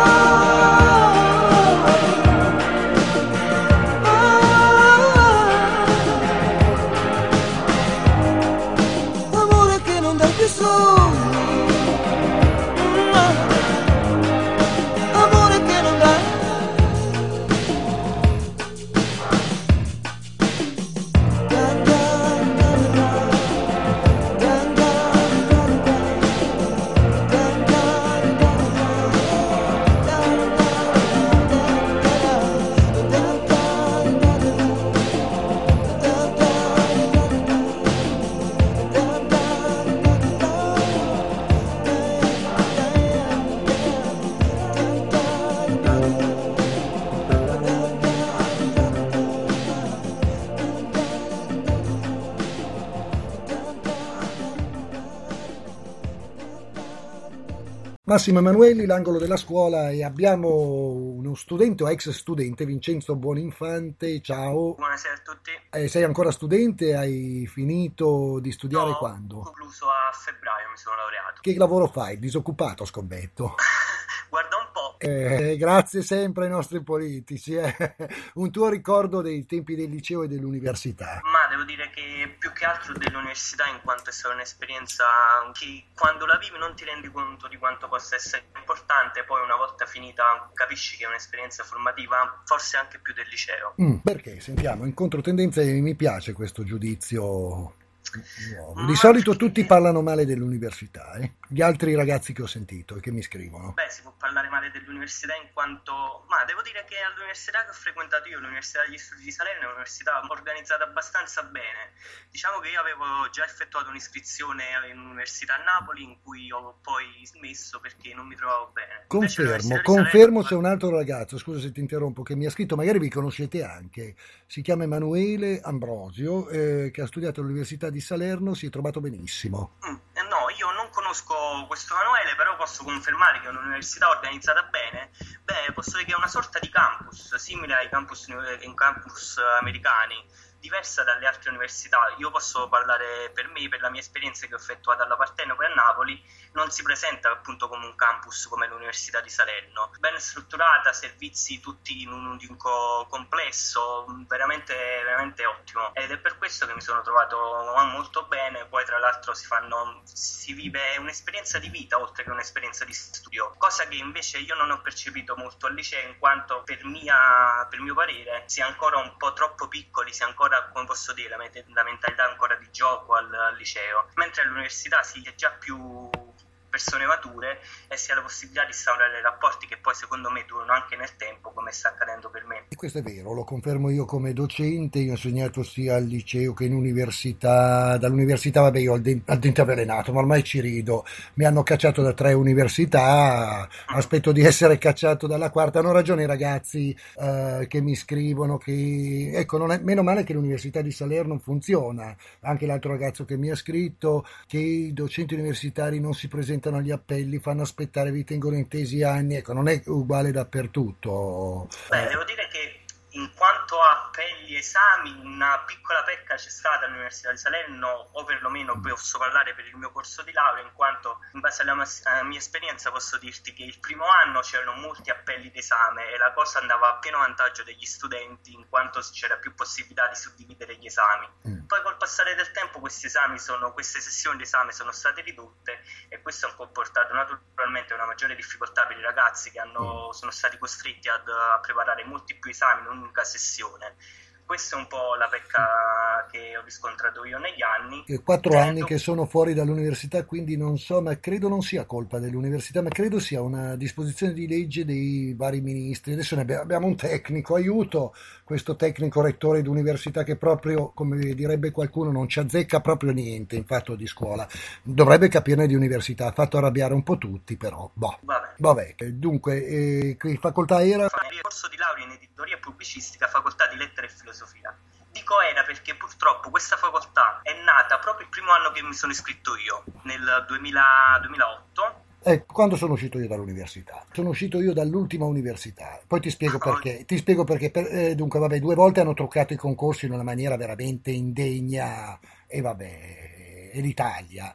A: Massimo Emanuelli, l'angolo della scuola, e abbiamo uno studente o ex studente, Vincenzo Buoninfante. Ciao.
E: Buonasera a tutti.
A: Eh, sei ancora studente? Hai finito di studiare
E: no,
A: quando?
E: Ho concluso a febbraio, mi sono laureato.
A: Che lavoro fai? Disoccupato, scommetto.
E: Guarda un po'.
A: Eh, grazie sempre ai nostri politici. Eh. Un tuo ricordo dei tempi del liceo e dell'università?
E: Ma devo dire che più che altro dell'università, in quanto è stata un'esperienza che quando la vivi non ti rendi conto di quanto possa essere importante, poi una volta finita capisci che è un'esperienza formativa forse anche più del liceo.
A: Mm, perché? Sentiamo, in controtendenza mi piace questo giudizio nuovo. Di solito tutti parlano male dell'università, eh? Gli altri ragazzi che ho sentito e che mi scrivono.
E: Beh, si può parlare male dell'università in quanto... Ma devo dire che all'università che ho frequentato io, l'Università degli Studi di Salerno, è un'università organizzata abbastanza bene. Diciamo che io avevo già effettuato un'iscrizione in università a Napoli, in cui ho poi smesso perché non mi trovavo bene.
A: Confermo, confermo, c'è un altro ragazzo, scusa se ti interrompo, che mi ha scritto, magari vi conoscete anche, si chiama Emanuele Ambrosio, eh, che ha studiato all'Università di Salerno, si è trovato benissimo.
E: Mm, no, io non conosco questo Emanuele, però posso confermare che è un'università organizzata bene. Beh, posso dire che è una sorta di campus, simile ai campus, ai campus americani, diversa dalle altre università. Io posso parlare per me, per la mia esperienza che ho effettuato alla Partenope a Napoli, non si presenta appunto come un campus come l'Università di Salerno, ben strutturata, servizi tutti in un unico complesso, veramente, veramente ottimo, ed è per questo che mi sono trovato molto bene. Poi tra l'altro si fanno, si vive un'esperienza di vita oltre che un'esperienza di studio, cosa che invece io non ho percepito molto al liceo, in quanto per mia, per mio parere si è ancora un po' troppo piccoli, si è ancora, come posso dire, la, la mentalità ancora di gioco al, al liceo, mentre all'università si è già più persone mature e si ha la possibilità di instaurare rapporti che poi secondo me durano anche nel tempo, come sta accadendo per me.
A: E questo è vero, lo confermo io come docente. Io ho insegnato sia al liceo che in università. Dall'università, vabbè, io ho il dente avvelenato, ma ormai ci rido, mi hanno cacciato da tre università, aspetto di essere cacciato dalla quarta. Hanno ragione i ragazzi eh, che mi scrivono che, ecco, non è, meno male che l'Università di Salerno funziona. Anche l'altro ragazzo che mi ha scritto che i docenti universitari non si presentano agli appelli, fanno aspettare, vi tengono intesi anni. Ecco, non è uguale dappertutto.
E: Beh, devo dire che in quanto a appelli e esami, una piccola pecca c'è stata all'Università di Salerno, o perlomeno posso parlare per il mio corso di laurea, in quanto in base alla, mas- alla mia esperienza posso dirti che il primo anno c'erano molti appelli d'esame e la cosa andava a pieno vantaggio degli studenti, in quanto c'era più possibilità di suddividere gli esami. Mm. Poi col passare del tempo questi esami sono, queste sessioni d'esame sono state ridotte, e questo ha comportato naturalmente una maggiore difficoltà per i ragazzi che hanno, mm. sono stati costretti ad, a preparare molti più esami in un'unica sessione. Questa è un po' la pecca che ho riscontrato io negli anni.
A: E quattro anni dopo... che sono fuori dall'università, quindi non so, ma credo non sia colpa dell'università, ma credo sia una disposizione di legge dei vari ministri. Adesso ne abbiamo un tecnico, aiuto, questo tecnico rettore d'università che proprio, come direbbe qualcuno, non ci azzecca proprio niente in fatto di scuola. Dovrebbe capirne di università, ha fatto arrabbiare un po' tutti, però, boh. Vabbè. Vabbè. Dunque, eh, che facoltà era?
E: Il corso di laurea in editoria e pubblicistica, facoltà di lettere e filosofia. Dico era perché purtroppo questa facoltà è nata proprio il primo anno che mi sono iscritto io, nel duemila, duemilaotto.
A: Eh, quando sono uscito io dall'università? Sono uscito io dall'ultima università, poi ti spiego perché. Ti spiego perché. Per, eh, dunque, vabbè, due volte hanno truccato i concorsi in una maniera veramente indegna, e vabbè, è l'Italia.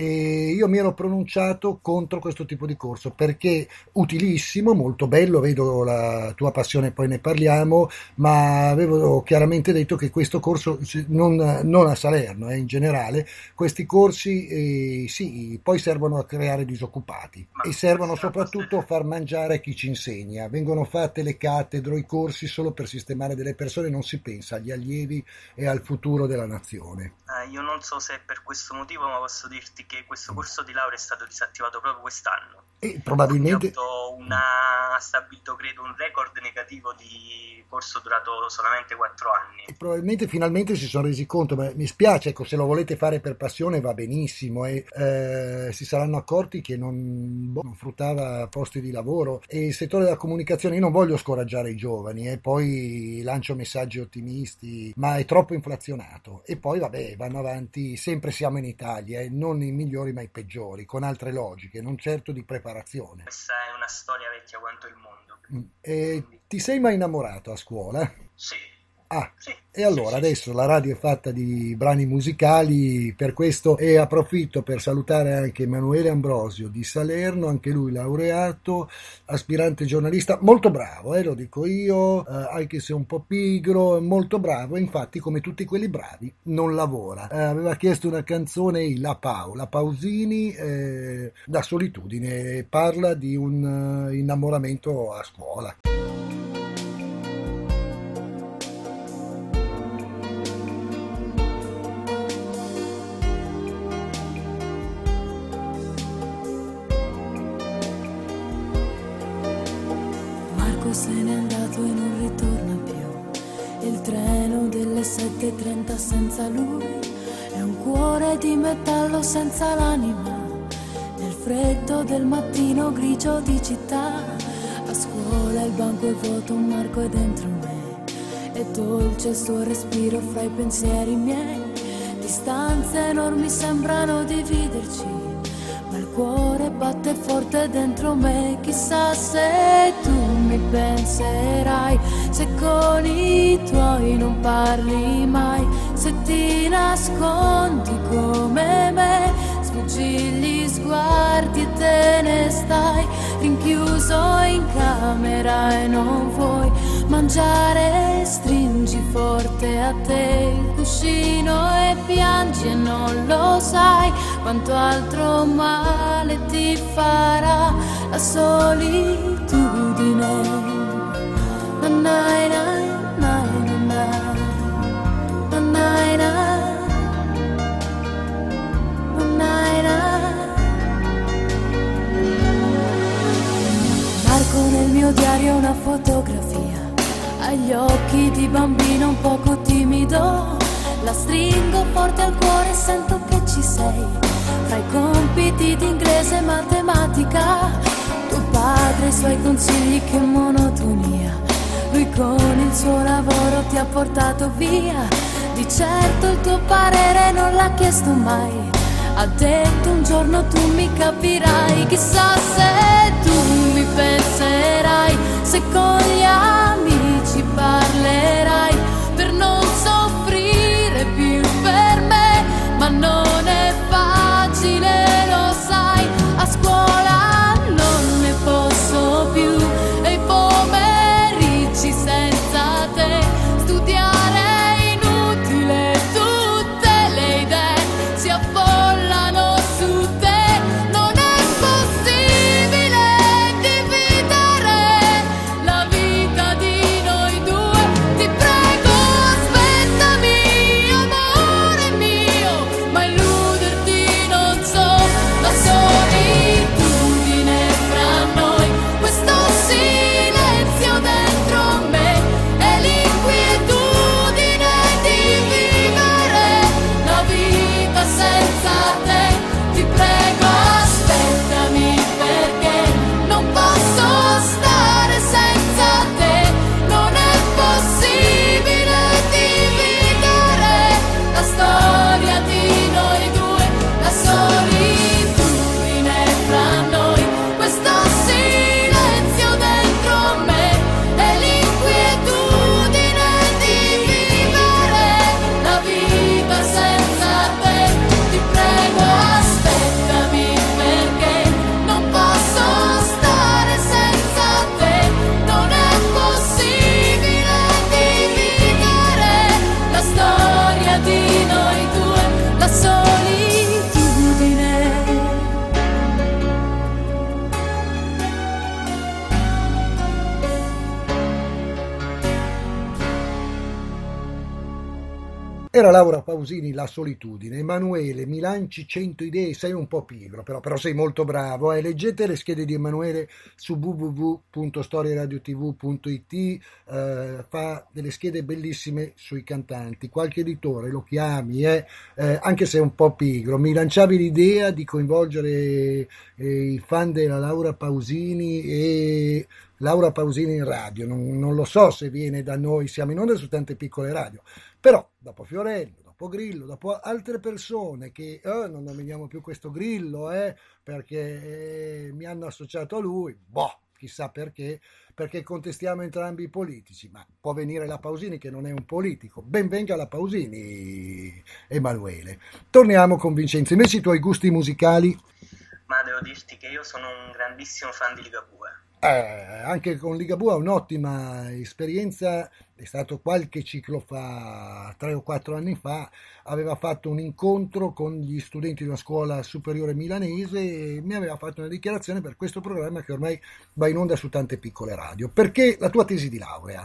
A: E io mi ero pronunciato contro questo tipo di corso perché utilissimo, molto bello, vedo la tua passione, poi ne parliamo, ma avevo chiaramente detto che questo corso, non, non a Salerno, eh, in generale, questi corsi eh, sì, poi servono a creare disoccupati e servono soprattutto a far mangiare a chi ci insegna. Vengono fatte le cattedre, i corsi solo per sistemare delle persone, non si pensa agli allievi e al futuro della nazione.
E: Eh, io non so se è per questo motivo, ma posso dirti che questo corso di laurea è stato disattivato proprio quest'anno.
A: E probabilmente
E: una, ha stabilito, credo, un record negativo di corso durato solamente quattro anni.
A: E probabilmente finalmente si sono resi conto, ma mi spiace, ecco, se lo volete fare per passione va benissimo, e eh, si saranno accorti che non, boh, non fruttava posti di lavoro. E il settore della comunicazione, io non voglio scoraggiare i giovani, e eh, poi lancio messaggi ottimisti, ma è troppo inflazionato. E poi vabbè, vanno avanti, sempre siamo in Italia, eh, non i migliori ma i peggiori, con altre logiche, non certo di preparazione.
E: Questa è una storia vecchia quanto il mondo.
A: E ti sei mai innamorato a scuola?
E: Sì.
A: Ah,
E: sì,
A: e allora
E: sì,
A: adesso
E: sì.
A: La radio è fatta di brani musicali, per questo, e approfitto per salutare anche Emanuele Ambrosio di Salerno, anche lui laureato, aspirante giornalista, molto bravo, eh, lo dico io, eh, anche se un po' pigro, molto bravo, infatti come tutti quelli bravi non lavora. Eh, aveva chiesto una canzone, La Pau, la Pausini, eh, da solitudine, parla di un uh, innamoramento a scuola.
F: Se n'è andato e non ritorna più. Il treno delle sette e trenta senza lui è un cuore di metallo senza l'anima. Nel freddo del mattino grigio di città, a scuola il banco è vuoto, un marco è dentro me. È dolce il suo respiro fra i pensieri miei. Distanze enormi sembrano dividerci, ma il cuore batte forte dentro me. Chissà se tu mi penserai, se con i tuoi non parli mai, se ti nascondi come me, sfuggi gli sguardi e te ne stai rinchiuso in camera e non vuoi mangiare, stringi forte a te il cuscino e piangi e non lo sai quanto altro male ti farà la solitudine. Nanai, nanai, nanai, nanai, nanai, nanai. Marco nel mio diario una fotografia, agli occhi di bambino un poco timido. La stringo forte al cuore e sento che ci sei, fra i compiti di inglese e matematica. Tuo padre e i suoi consigli, che monotonia. Lui con il suo lavoro ti ha portato via. Di certo il tuo parere non l'ha chiesto mai. Ha detto un giorno tu mi capirai. Chissà se tu mi penserai, se con gli amici parlerai,
A: Era Laura Pausini, La solitudine. Emanuele, mi lanci cento idee, sei un po' pigro, però, però sei molto bravo. Eh. Leggete le schede di Emanuele su w w w punto storiaradiotv punto it, eh, fa delle schede bellissime sui cantanti. Qualche editore lo chiami, eh, eh, anche se è un po' pigro. Mi lanciavi l'idea di coinvolgere eh, i fan della Laura Pausini e Laura Pausini in radio. Non, non lo so se viene da noi, siamo in onda su tante piccole radio. Però dopo Fiorello, dopo Grillo, dopo altre persone che eh, non nominiamo più questo Grillo eh, perché eh, mi hanno associato a lui, boh, chissà perché, perché contestiamo entrambi i politici, ma può venire la Pausini che non è un politico, ben venga la Pausini, Emanuele. Torniamo con Vincenzo, invece i tuoi gusti musicali?
E: Ma devo dirti che io sono un grandissimo fan di Ligabue.
A: Eh, anche con Ligabue ha un'ottima esperienza, è stato qualche ciclo fa, tre o quattro anni fa, aveva fatto un incontro con gli studenti di una scuola superiore milanese e mi aveva fatto una dichiarazione per questo programma che ormai va in onda su tante piccole radio. Perché la tua tesi di laurea?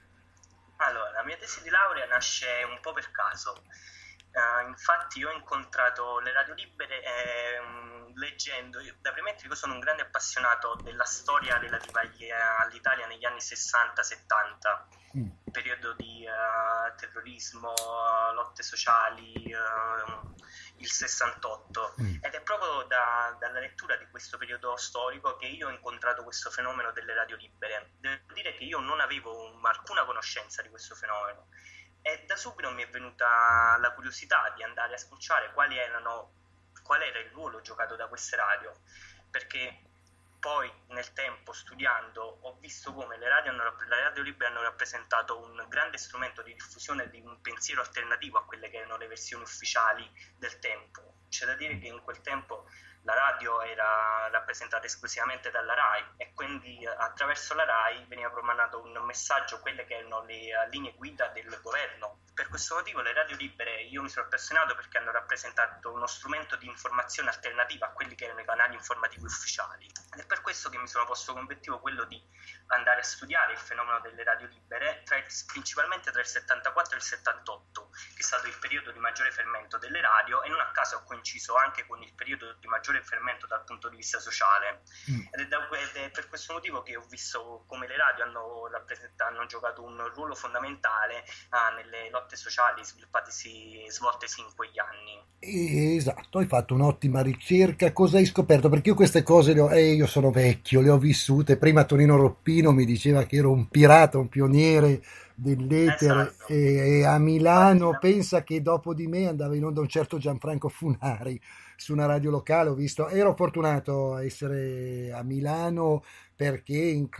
E: Allora, la mia tesi di laurea nasce un po' per caso. Uh, infatti io ho incontrato le radio libere eh, leggendo, io, da premettere che io sono un grande appassionato della storia relativa all'Italia negli anni sessanta settanta, mm. periodo di uh, terrorismo, uh, lotte sociali, uh, il sessantotto, mm. ed è proprio da, dalla lettura di questo periodo storico che io ho incontrato questo fenomeno delle radio libere. Devo dire che io non avevo un, alcuna conoscenza di questo fenomeno. E da subito mi è venuta la curiosità di andare a spulciare quali erano, qual era il ruolo giocato da queste radio, perché poi nel tempo studiando ho visto come le radio, hanno, le radio libere hanno rappresentato un grande strumento di diffusione di un pensiero alternativo a quelle che erano le versioni ufficiali del tempo. C'è da dire che in quel tempo la radio era rappresentata esclusivamente dalla RAI e quindi attraverso la RAI veniva propinato un messaggio, quelle che erano le linee guida del governo. Per questo motivo le radio libere io mi sono appassionato perché hanno rappresentato uno strumento di informazione alternativa a quelli che erano i canali informativi ufficiali. Ed è per questo che mi sono posto come obiettivo quello di andare a studiare il fenomeno delle radio libere, tra il, principalmente tra il settantaquattro e il settantotto, che è stato il periodo di maggiore fermento delle radio, e non a caso ho coinciso anche con il periodo di maggiore fermento dal punto di vista sociale. Mm. Ed, è da, ed è per questo motivo che ho visto come le radio hanno, hanno giocato un ruolo fondamentale ah, nelle lotte sociali sviluppatesi, svoltesi in quegli anni.
A: Esatto, hai fatto un'ottima ricerca. Cosa hai scoperto? Perché io queste cose le ho, eh, io sono vecchio, le ho vissute. Prima Tonino Roppino mi diceva che ero un pirata, un pioniere dell'etere, esatto. e, e a Milano pensa che dopo di me andava in onda un certo Gianfranco Funari su una radio locale. Ho visto, ero fortunato a essere a Milano perché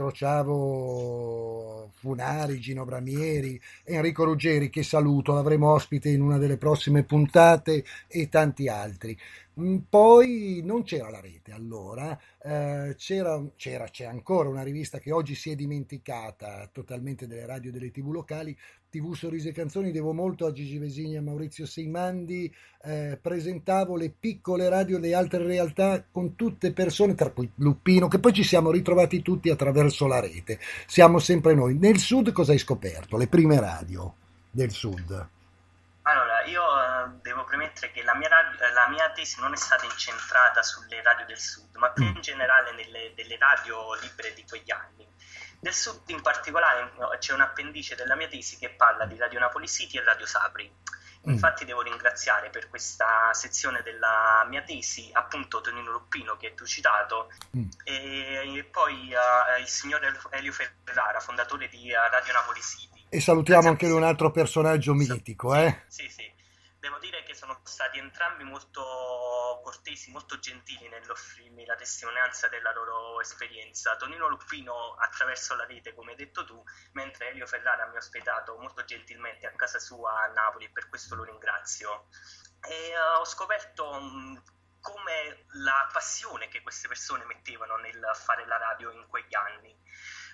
A: incrociavo Funari, Gino Bramieri, Enrico Ruggeri, che saluto, l'avremo ospite in una delle prossime puntate, e tanti altri. Poi non c'era la rete allora, eh, c'era, c'era, c'è ancora una rivista che oggi si è dimenticata totalmente delle radio e delle tv locali, Tv Sorrisi e Canzoni. Devo molto a Gigi Vesini e a Maurizio Seimandi. Eh, presentavo le piccole radio, le altre realtà, con tutte persone, tra cui Luppino, che poi ci siamo ritrovati tutti attraverso la rete. Siamo sempre noi. Nel sud cosa hai scoperto? Le prime radio del sud?
E: Allora, io eh, devo premettere che la mia, radio, la mia tesi non è stata incentrata sulle radio del sud, ma più in generale nelle delle radio libere di quegli anni. Del sud in particolare c'è un appendice della mia tesi che parla di Radio Napoli City e Radio Sapri. Infatti devo ringraziare per questa sezione della mia tesi appunto Tonino Luppino, che tu hai citato, mm. e, e poi uh, il signor Elio Ferrara, fondatore di uh, Radio Napoli City.
A: E salutiamo anche un altro personaggio mitico, eh?
E: Sì, sì. Devo dire che sono stati entrambi molto cortesi, molto gentili nell'offrirmi la testimonianza della loro esperienza. Tonino Luppino attraverso la rete, come hai detto tu, mentre Elio Ferrara mi ha ospitato molto gentilmente a casa sua a Napoli, e per questo lo ringrazio. E uh, ho scoperto um, come la passione che queste persone mettevano nel fare la radio in quegli anni.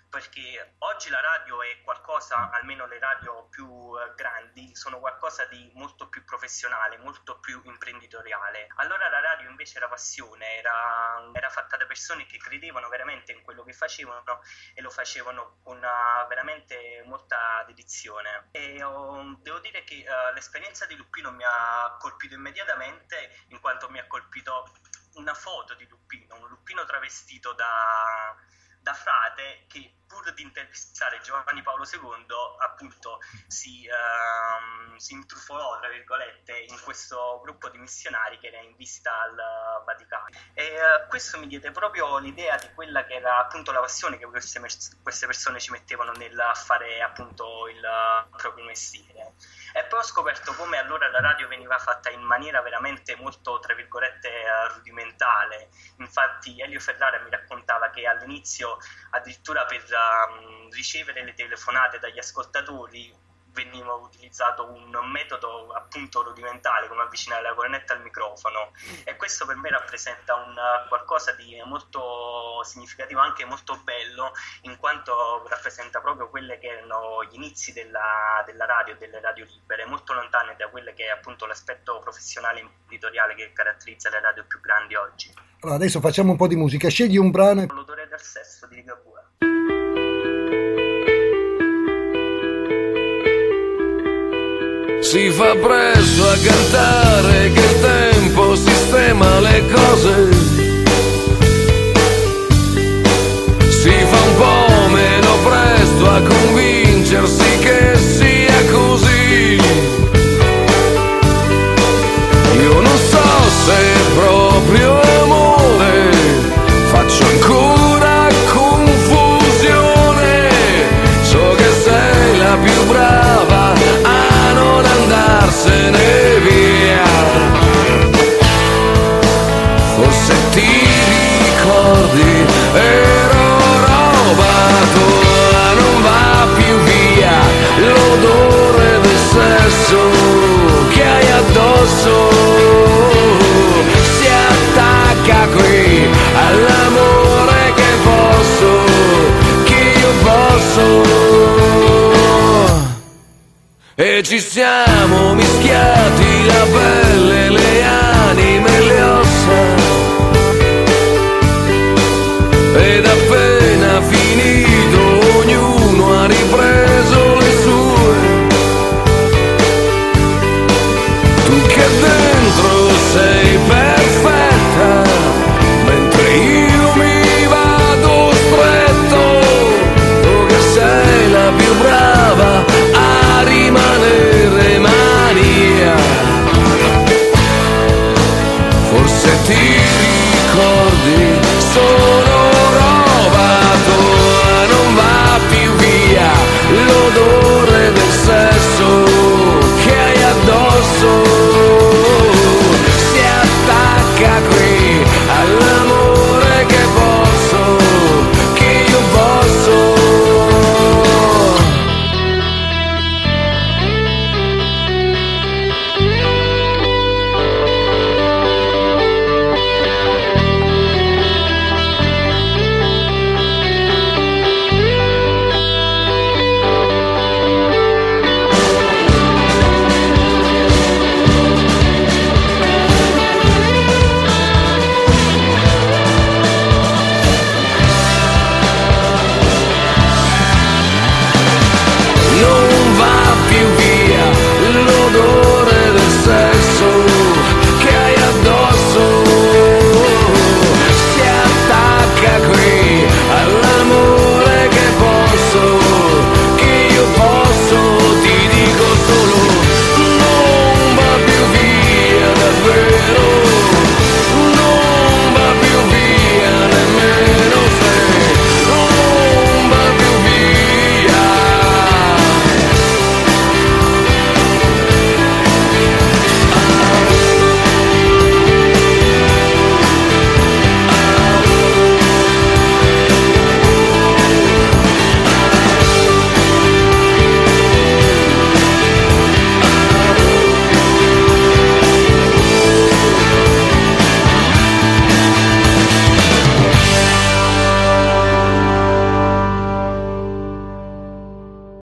E: perché oggi la radio è qualcosa, almeno le radio più eh, grandi, sono qualcosa di molto più professionale, molto più imprenditoriale. Allora la radio invece era passione, era, era fatta da persone che credevano veramente in quello che facevano e lo facevano con uh, veramente molta dedizione. E uh, devo dire che uh, l'esperienza di Luppino mi ha colpito immediatamente, in quanto mi ha colpito una foto di Luppino, un Luppino travestito da... da frate, che pur di intervistare Giovanni Paolo secondo appunto si, uh, si intrufolò tra virgolette in questo gruppo di missionari che era in visita al uh, Vaticano, e uh, questo mi diede proprio l'idea di quella che era appunto la passione che queste, queste persone ci mettevano nel fare appunto il uh, proprio mestiere. E poi ho scoperto come allora la radio veniva fatta in maniera veramente molto, tra virgolette, rudimentale. Infatti Elio Ferrara mi raccontava che all'inizio, addirittura per um, ricevere le telefonate dagli ascoltatori, veniva utilizzato un metodo appunto rudimentale, come avvicinare la cornetta al microfono, e questo per me rappresenta un qualcosa di molto significativo, anche molto bello, in quanto rappresenta proprio quelle che erano gli inizi della, della radio e delle radio libere, molto lontane da quelle che è appunto l'aspetto professionale e imprenditoriale che caratterizza le radio più grandi oggi.
A: Allora adesso facciamo un po' di musica, scegli un brano.
E: L'odore del sesso di Ligabue.
G: Si fa presto a cantare che il tempo sistema le cose. Si fa un po' meno presto a convincersi che sia così. Io non so se è proprio amore, faccio ancora confusione. So che sei la più brava a non andarsene via. Forse ti ricordi, ero roba tua, non va più via l'odore del sesso che hai addosso. Si attacca qui all'amore che posso, che io posso. E ci siamo mischiati la pelle, le anime, le ossa. Ed appena finito ognuno ha ripreso le sue. Tu che dentro sei perfetta, mentre io mi vado stretto. Tu che sei la più brava a rimanere mania. Forse ti ricordi, sono roba tua, non va più via l'odore del sesso che hai addosso. Si attacca qui all'amore che posso, che io posso.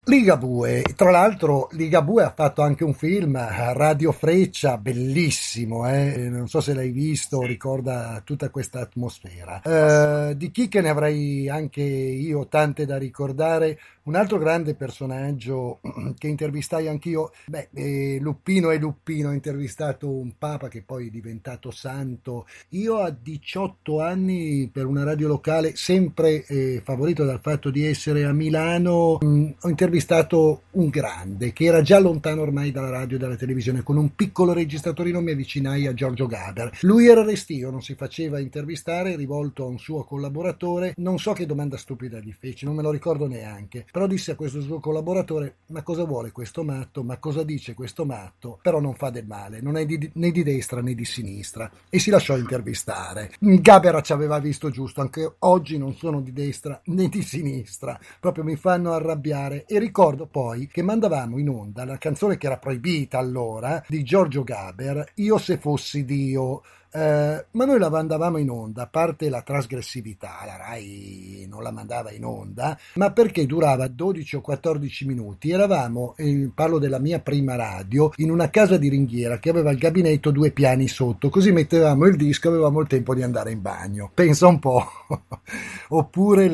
A: Ligabue, tra l'altro Ligabue ha fatto anche un film, Radio Freccia, bellissimo, eh? Non so se l'hai visto,
E: Sì.
A: ricorda tutta questa atmosfera. Eh, di Chicche ne avrei anche io tante da ricordare. Un altro grande personaggio che intervistai anch'io, beh, eh, Luppino e Luppino, ho intervistato un papa che poi è diventato santo. Io a diciotto anni per una radio locale, sempre eh, favorito dal fatto di essere a Milano, mh, ho intervistato un grande che era già lontano ormai dalla radio e dalla televisione. Con un piccolo registratorino mi avvicinai a Giorgio Gaber. Lui era restio, non si faceva intervistare, rivolto a un suo collaboratore. Non so che domanda stupida gli feci, non me lo ricordo neanche, però disse a questo suo collaboratore: ma cosa vuole questo matto, ma cosa dice questo matto, però non fa del male, non è di, né di destra né di sinistra, e si lasciò intervistare. Gaber ci aveva visto giusto, anche oggi non sono di destra né di sinistra, proprio mi fanno arrabbiare. E ricordo poi che mandavamo in onda la canzone che era proibita allora di Giorgio Gaber, Io se fossi Dio. Eh, ma noi la mandavamo in onda, a parte la trasgressività, la Rai non la mandava in onda, ma perché durava dodici o quattordici minuti. Eravamo, eh, parlo della mia prima radio, in una casa di ringhiera che aveva il gabinetto due piani sotto, così mettevamo il disco, avevamo il tempo di andare in bagno. Pensa un po'. Oppure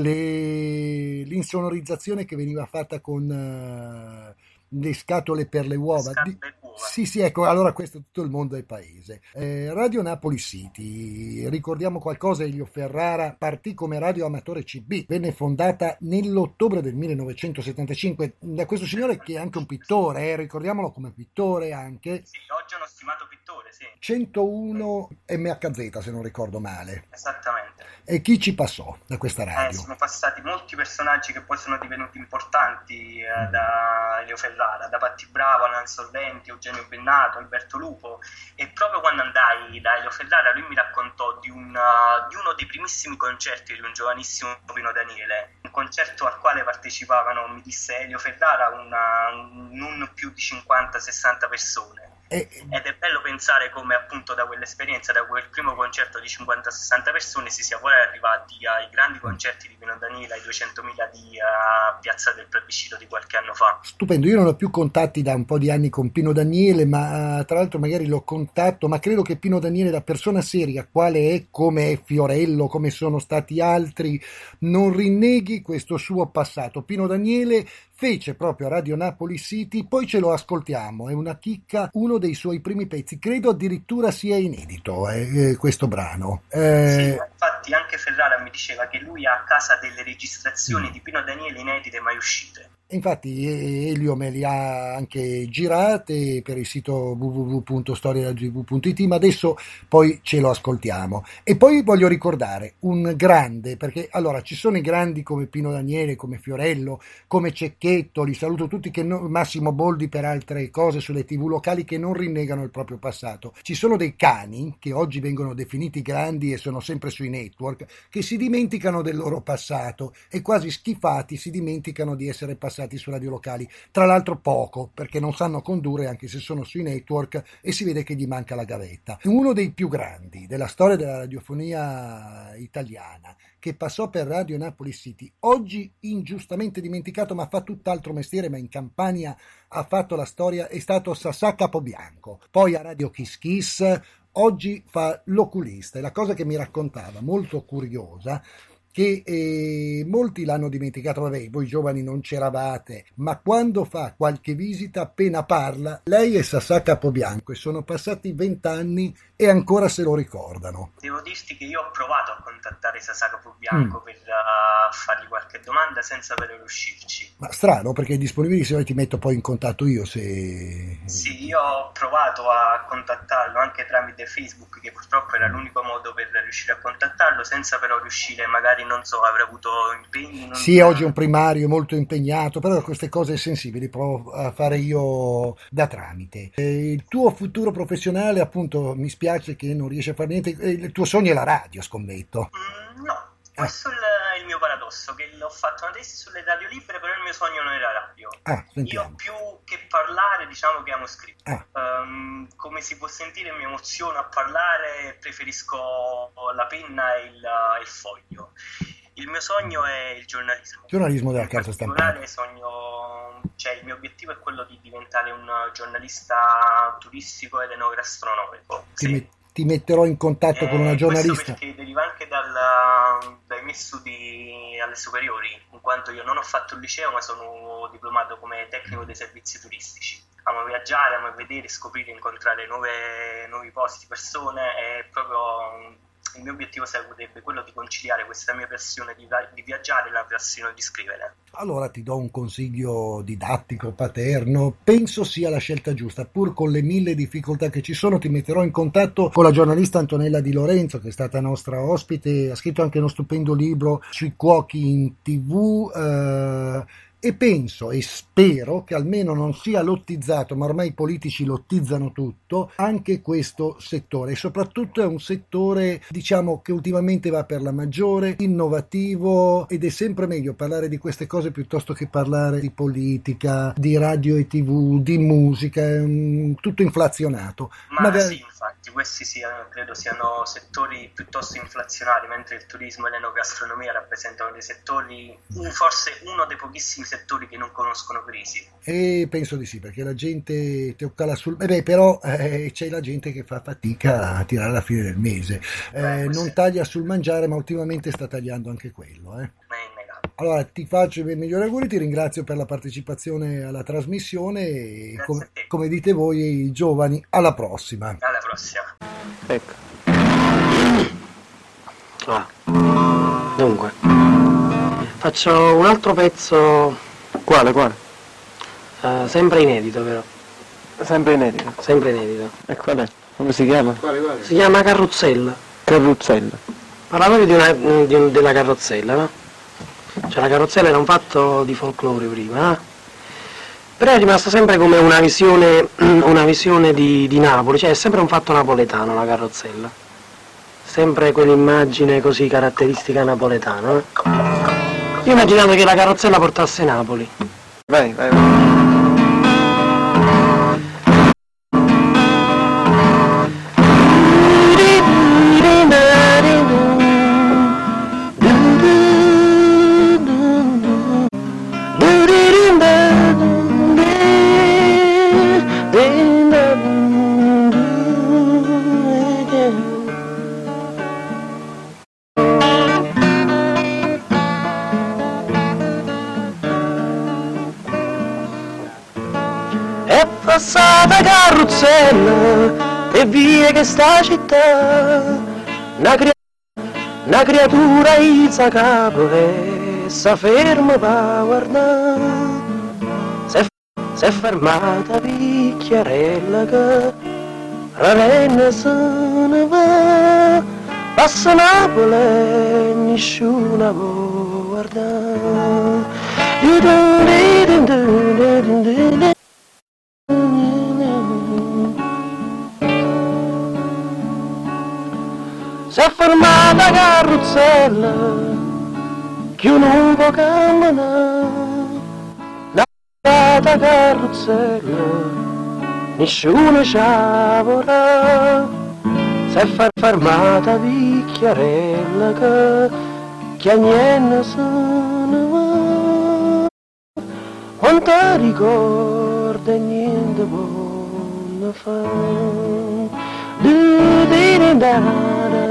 A: le... l'insonorizzazione che veniva fatta con... Uh... le scatole per le uova.
E: Scatole
A: Di...
E: uova.
A: Sì, sì, ecco, allora questo è tutto il mondo del paese. Eh, Radio Napoli City, ricordiamo qualcosa, Elio Ferrara partì come radio amatore C B, venne fondata nell'ottobre del millenovecentosettantacinque da questo signore che è anche un pittore, eh, ricordiamolo come pittore anche.
E: Sì, oggi è uno stimato pittore, sì.
A: centouno M H Z se non ricordo male.
E: Esattamente.
A: E chi ci passò da questa
E: Eh,
A: radio?
E: sono passati molti personaggi che poi sono divenuti importanti, eh, da Elio Ferrara, da Patti Bravo, Alan Sorrenti, Eugenio Bennato, Alberto Lupo. E proprio quando andai da Elio Ferrara lui mi raccontò di, un, uh, di uno dei primissimi concerti di un giovanissimo Pino Daniele, un concerto al quale partecipavano, mi disse Elio Ferrara, una, non più di cinquanta sessanta persone.
A: Eh,
E: Ed è bello pensare come appunto da quell'esperienza, da quel primo concerto di cinquanta sessanta persone si sia poi arrivati ai grandi concerti di Pino Daniele, ai duecentomila di uh, Piazza del Plebiscito di qualche anno fa.
A: Stupendo, io non ho più contatti da un po' di anni con Pino Daniele, ma tra l'altro magari lo contatto, ma credo che Pino Daniele, da persona seria, quale è, come è Fiorello, come sono stati altri, non rinneghi questo suo passato. Pino Daniele fece proprio Radio Napoli City, poi ce lo ascoltiamo, è una chicca, uno dei suoi primi pezzi, credo addirittura sia inedito eh, questo brano. Eh...
E: Sì, infatti anche Ferrara mi diceva che lui ha a casa delle registrazioni mm. di Pino Daniele inedite mai uscite.
A: Infatti Elio me li ha anche girate per il sito w w w punto storia della tivù punto i t, ma adesso poi ce lo ascoltiamo. E poi voglio ricordare un grande, perché allora ci sono i grandi come Pino Daniele, come Fiorello, come Cecchetto, li saluto tutti, che no, Massimo Boldi per altre cose sulle tivù locali, che non rinnegano il proprio passato. Ci sono dei cani che oggi vengono definiti grandi e sono sempre sui network, che si dimenticano del loro passato e quasi schifati si dimenticano di essere passati su radio locali, tra l'altro poco, perché non sanno condurre anche se sono sui network e si vede che gli manca la gavetta. Uno dei più grandi della storia della radiofonia italiana, che passò per Radio Napoli City, oggi ingiustamente dimenticato, ma fa tutt'altro mestiere, ma in Campania ha fatto la storia, è stato Sassà Capobianco, poi a Radio Kiss Kiss, oggi fa l'oculista. E la cosa che mi raccontava, molto curiosa, che eh, molti l'hanno dimenticato, vabbè, voi giovani non c'eravate, ma quando fa qualche visita, appena parla, lei è Sassà Capobianco, e sono passati vent'anni e ancora se lo ricordano.
E: Devo dirti che io ho provato a contattare Sassà Capobianco mm. per uh, fargli qualche domanda senza però riuscirci.
A: Ma strano, perché è disponibilissimo, e ti metto poi in contatto io se...
E: Sì, io ho provato a contattarlo anche tramite Facebook, che purtroppo era l'unico modo per riuscire a contattarlo, senza però riuscire, magari non so, avrà avuto impegni. Non...
A: Sì, oggi è un primario molto impegnato, però queste cose sensibili provo a fare io da tramite. Eh, il tuo futuro professionale, appunto, mi spiace che non riesci a fare niente, eh, il tuo sogno è la radio, scommetto.
E: Mm, no, questo eh. è il mio paradosso, che l'ho fatto adesso sulle radio libere, però il mio sogno non era radio.
A: Ah,
E: io più che parlare, diciamo che amo scrivere.
A: Ah.
E: Um, come si può sentire, mi emoziono a parlare, preferisco la penna e il, il foglio. Il mio sogno è il giornalismo.
A: Giornalismo della
E: In
A: carta
E: particolare
A: stampata.
E: sogno, cioè il mio obiettivo è quello di diventare un giornalista turistico ed enogastronomico.
A: Ti,
E: Sì.
A: met- ti metterò in contatto con una
E: Eh,
A: giornalista.
E: Questo perché deriva anche dal, dai miei studi alle superiori, in quanto io non ho fatto il liceo ma sono diplomato come tecnico dei servizi turistici. Amo viaggiare, amo vedere, scoprire, incontrare nuove, nuovi posti, persone, e proprio il mio obiettivo sarebbe quello di conciliare questa mia passione di, di viaggiare e la passione di scrivere.
A: Allora ti do un consiglio didattico, paterno. Penso sia la scelta giusta, pur con le mille difficoltà che ci sono. Ti metterò in contatto con la giornalista Antonella Di Lorenzo, che è stata nostra ospite, ha scritto anche uno stupendo libro sui cuochi in tv. Eh, e penso e spero che almeno non sia lottizzato, ma ormai i politici lottizzano tutto, anche questo settore, e soprattutto è un settore, diciamo, che ultimamente va per la maggiore, innovativo, ed è sempre meglio parlare di queste cose piuttosto che parlare di politica, di radio e tv, di musica, è un, tutto inflazionato.
E: Ma
A: Magari...
E: sì, infatti, questi siano, credo siano settori piuttosto inflazionari, mentre il turismo e l'enogastronomia rappresentano dei settori, forse uno dei pochissimi settori che non conoscono crisi.
A: E penso di sì, perché la gente tocca la sul... Eh beh, però eh, c'è la gente che fa fatica a tirare la fine del mese. Eh,
E: Eh,
A: non
E: sì.
A: taglia sul mangiare, ma ultimamente sta tagliando anche quello. Eh.
E: Ma è innegabile.
A: Allora, ti faccio i miei migliori auguri, ti ringrazio per la partecipazione alla trasmissione e,
E: Grazie
A: come,
E: a te.
A: come dite voi, i giovani, alla prossima.
E: Alla prossima.
H: Ecco. Ah. Dunque, faccio un altro pezzo.
I: Quale, quale?
H: Uh, sempre inedito però.
I: Sempre inedito.
H: Sempre inedito.
I: E qual è? Come si chiama?
A: Quale, quale?
H: Si chiama Carrozzella.
I: Carrozzella.
H: Parla proprio di una, di un- della carrozzella, no? Cioè la carrozzella era un fatto di folklore prima, no? Però è rimasta sempre come una visione, una visione di, di Napoli, cioè è sempre un fatto napoletano la carrozzella. Sempre quell'immagine così caratteristica napoletana, no? Io immaginavo che la carrozzella portasse Napoli.
I: Vai, vai, vai.
H: È passata carrozzella e via che sta città, una, cri- una creatura izza capo e sa ferma pa guardare. S'è, s'è fermata picchiarella che ravenna se ne va, passa Napoli e nessuno può guardare. S'è fermata carrozzella, che non può camminare. La carrozzella, nessuno ci vorrà. S'è fer- fermata picchiarella, che, che a niente se ne va. Quanto ricorda e niente può ne fare. Du- di- di- da- da.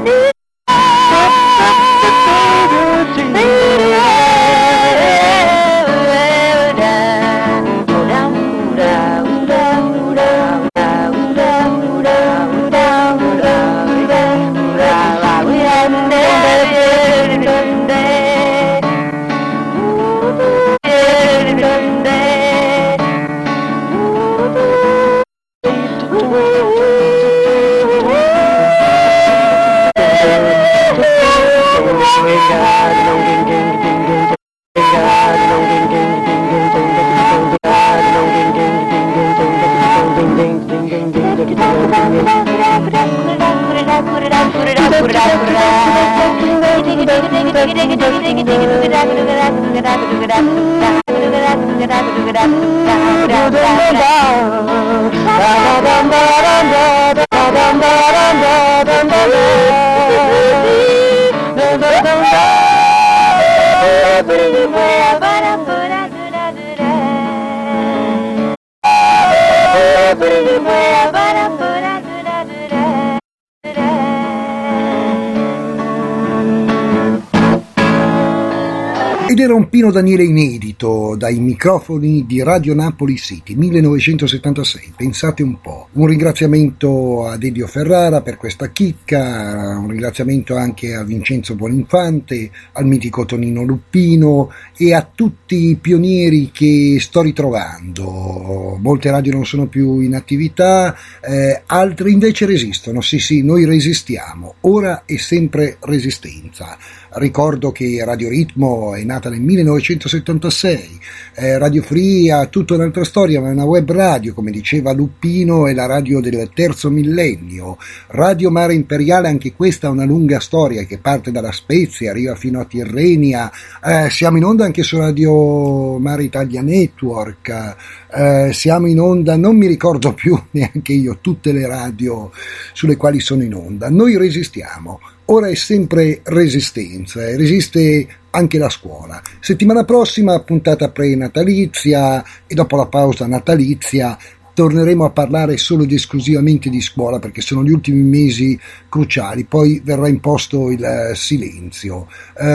A: Ed era un Pino Daniele inedito dai microfoni di Radio Napoli City millenovecentosettantasei, pensate un po'. Un ringraziamento a Elio Ferrara per questa chicca, un ringraziamento anche a Vincenzo Buoninfante, al mitico Tonino Luppino e a tutti i pionieri che sto ritrovando. Molte radio non sono più in attività, eh, altre invece resistono. Sì sì, noi resistiamo, ora è sempre resistenza. Ricordo che Radio Ritmo è nata nel millenovecentosettantasei, eh, Radio Free ha tutta un'altra storia, ma è una web radio, come diceva Luppino, è la radio del terzo millennio. Radio Mare Imperiale, anche questa ha una lunga storia che parte dalla Spezia, arriva fino a Tirrenia, eh, siamo in onda anche su Radio Mare Italia Network, eh, siamo in onda, non mi ricordo più neanche io tutte le radio sulle quali sono in onda. Noi resistiamo. Ora è sempre resistenza e resiste anche la scuola. Settimana prossima puntata pre-natalizia e dopo la pausa natalizia torneremo a parlare solo ed esclusivamente di scuola perché sono gli ultimi mesi cruciali, poi verrà imposto il silenzio.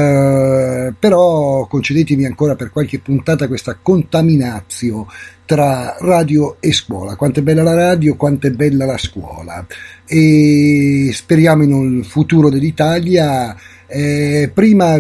A: Eh, però concedetemi ancora per qualche puntata questa contaminazio tra radio e scuola. Quanto è bella la radio, quanto è bella la scuola. E speriamo in un futuro dell'Italia. Eh, prima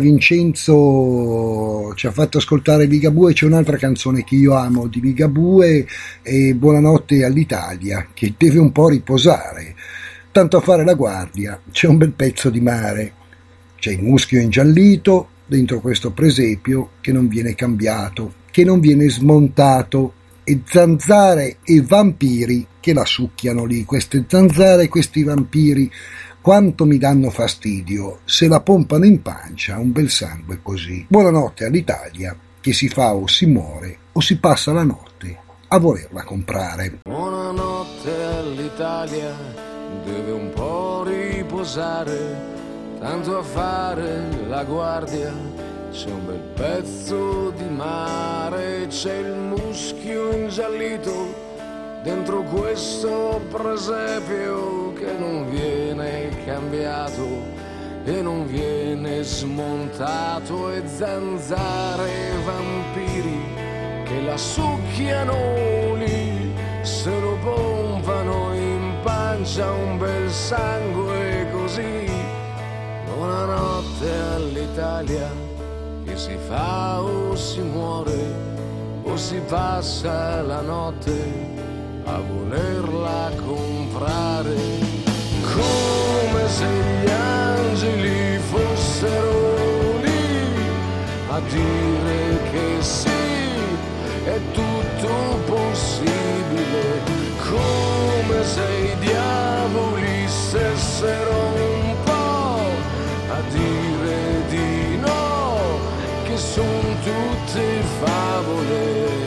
A: Vincenzo ci ha fatto ascoltare Ligabue, c'è un'altra canzone che io amo di Ligabue, e Buonanotte all'Italia, che deve un po' riposare, tanto a fare la guardia, c'è un bel pezzo di mare, c'è il muschio ingiallito dentro questo presepio che non viene cambiato, che non viene smontato, e zanzare e vampiri che la succhiano lì, queste zanzare e questi vampiri. Quanto mi danno fastidio, se la pompano in pancia un bel sangue così. Buonanotte all'Italia, che si fa o si muore o si passa la notte a volerla comprare.
G: Buonanotte all'Italia, deve un po' riposare, tanto a fare la guardia, c'è un bel pezzo di mare, c'è il muschio ingiallito dentro questo presepio che non viene cambiato e non viene smontato, e zanzare e vampiri che la succhiano lì, se lo pompano in pancia un bel sangue così. Buonanotte all'Italia, che si fa o si muore o si passa la notte a volerla comprare, come se gli angeli fossero lì a dire che sì, è tutto possibile, come se i diavoli stessero un po' a dire di no, che son tutte favole.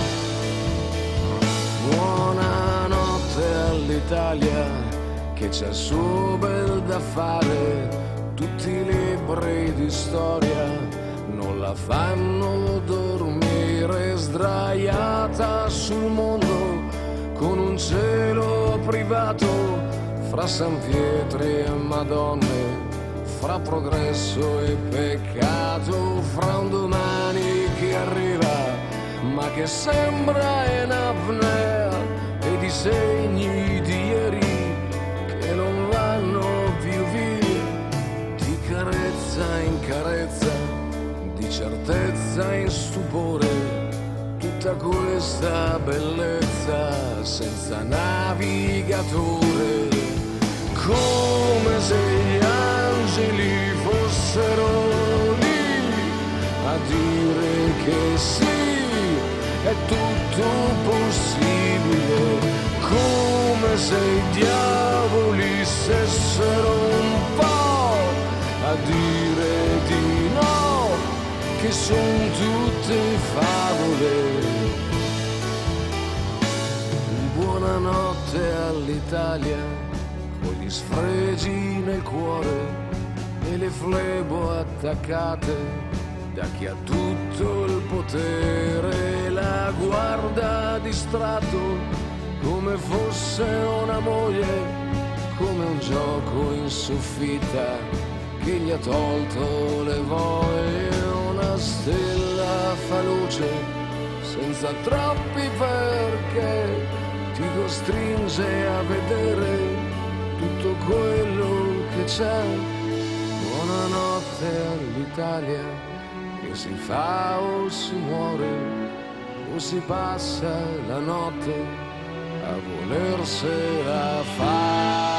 G: Buonanotte all'Italia, che c'ha il suo bel da fare, tutti i libri di storia non la fanno dormire, sdraiata sul mondo con un cielo privato, fra San Pietri e Madonne, fra progresso e peccato, fra un domani che arriva ma che sembra in apnea, e di segni di ieri che non vanno più via, di carezza in carezza, di certezza in stupore, tutta questa bellezza senza navigatore, come se gli angeli fossero lì a dire che sì, è tutto possibile, come se i diavoli stessero un po' a dire di no, che son tutte favole. Buonanotte all'Italia, con gli sfregi nel cuore e le flebo attaccate da chi ha tutto il potere, la guarda distratto come fosse una moglie, come un gioco in soffitta che gli ha tolto le voglie. Una stella fa luce senza troppi perché, ti costringe a vedere tutto quello che c'è. Buonanotte all'Italia, che si fa o si muore o si passa la notte a volersela fare.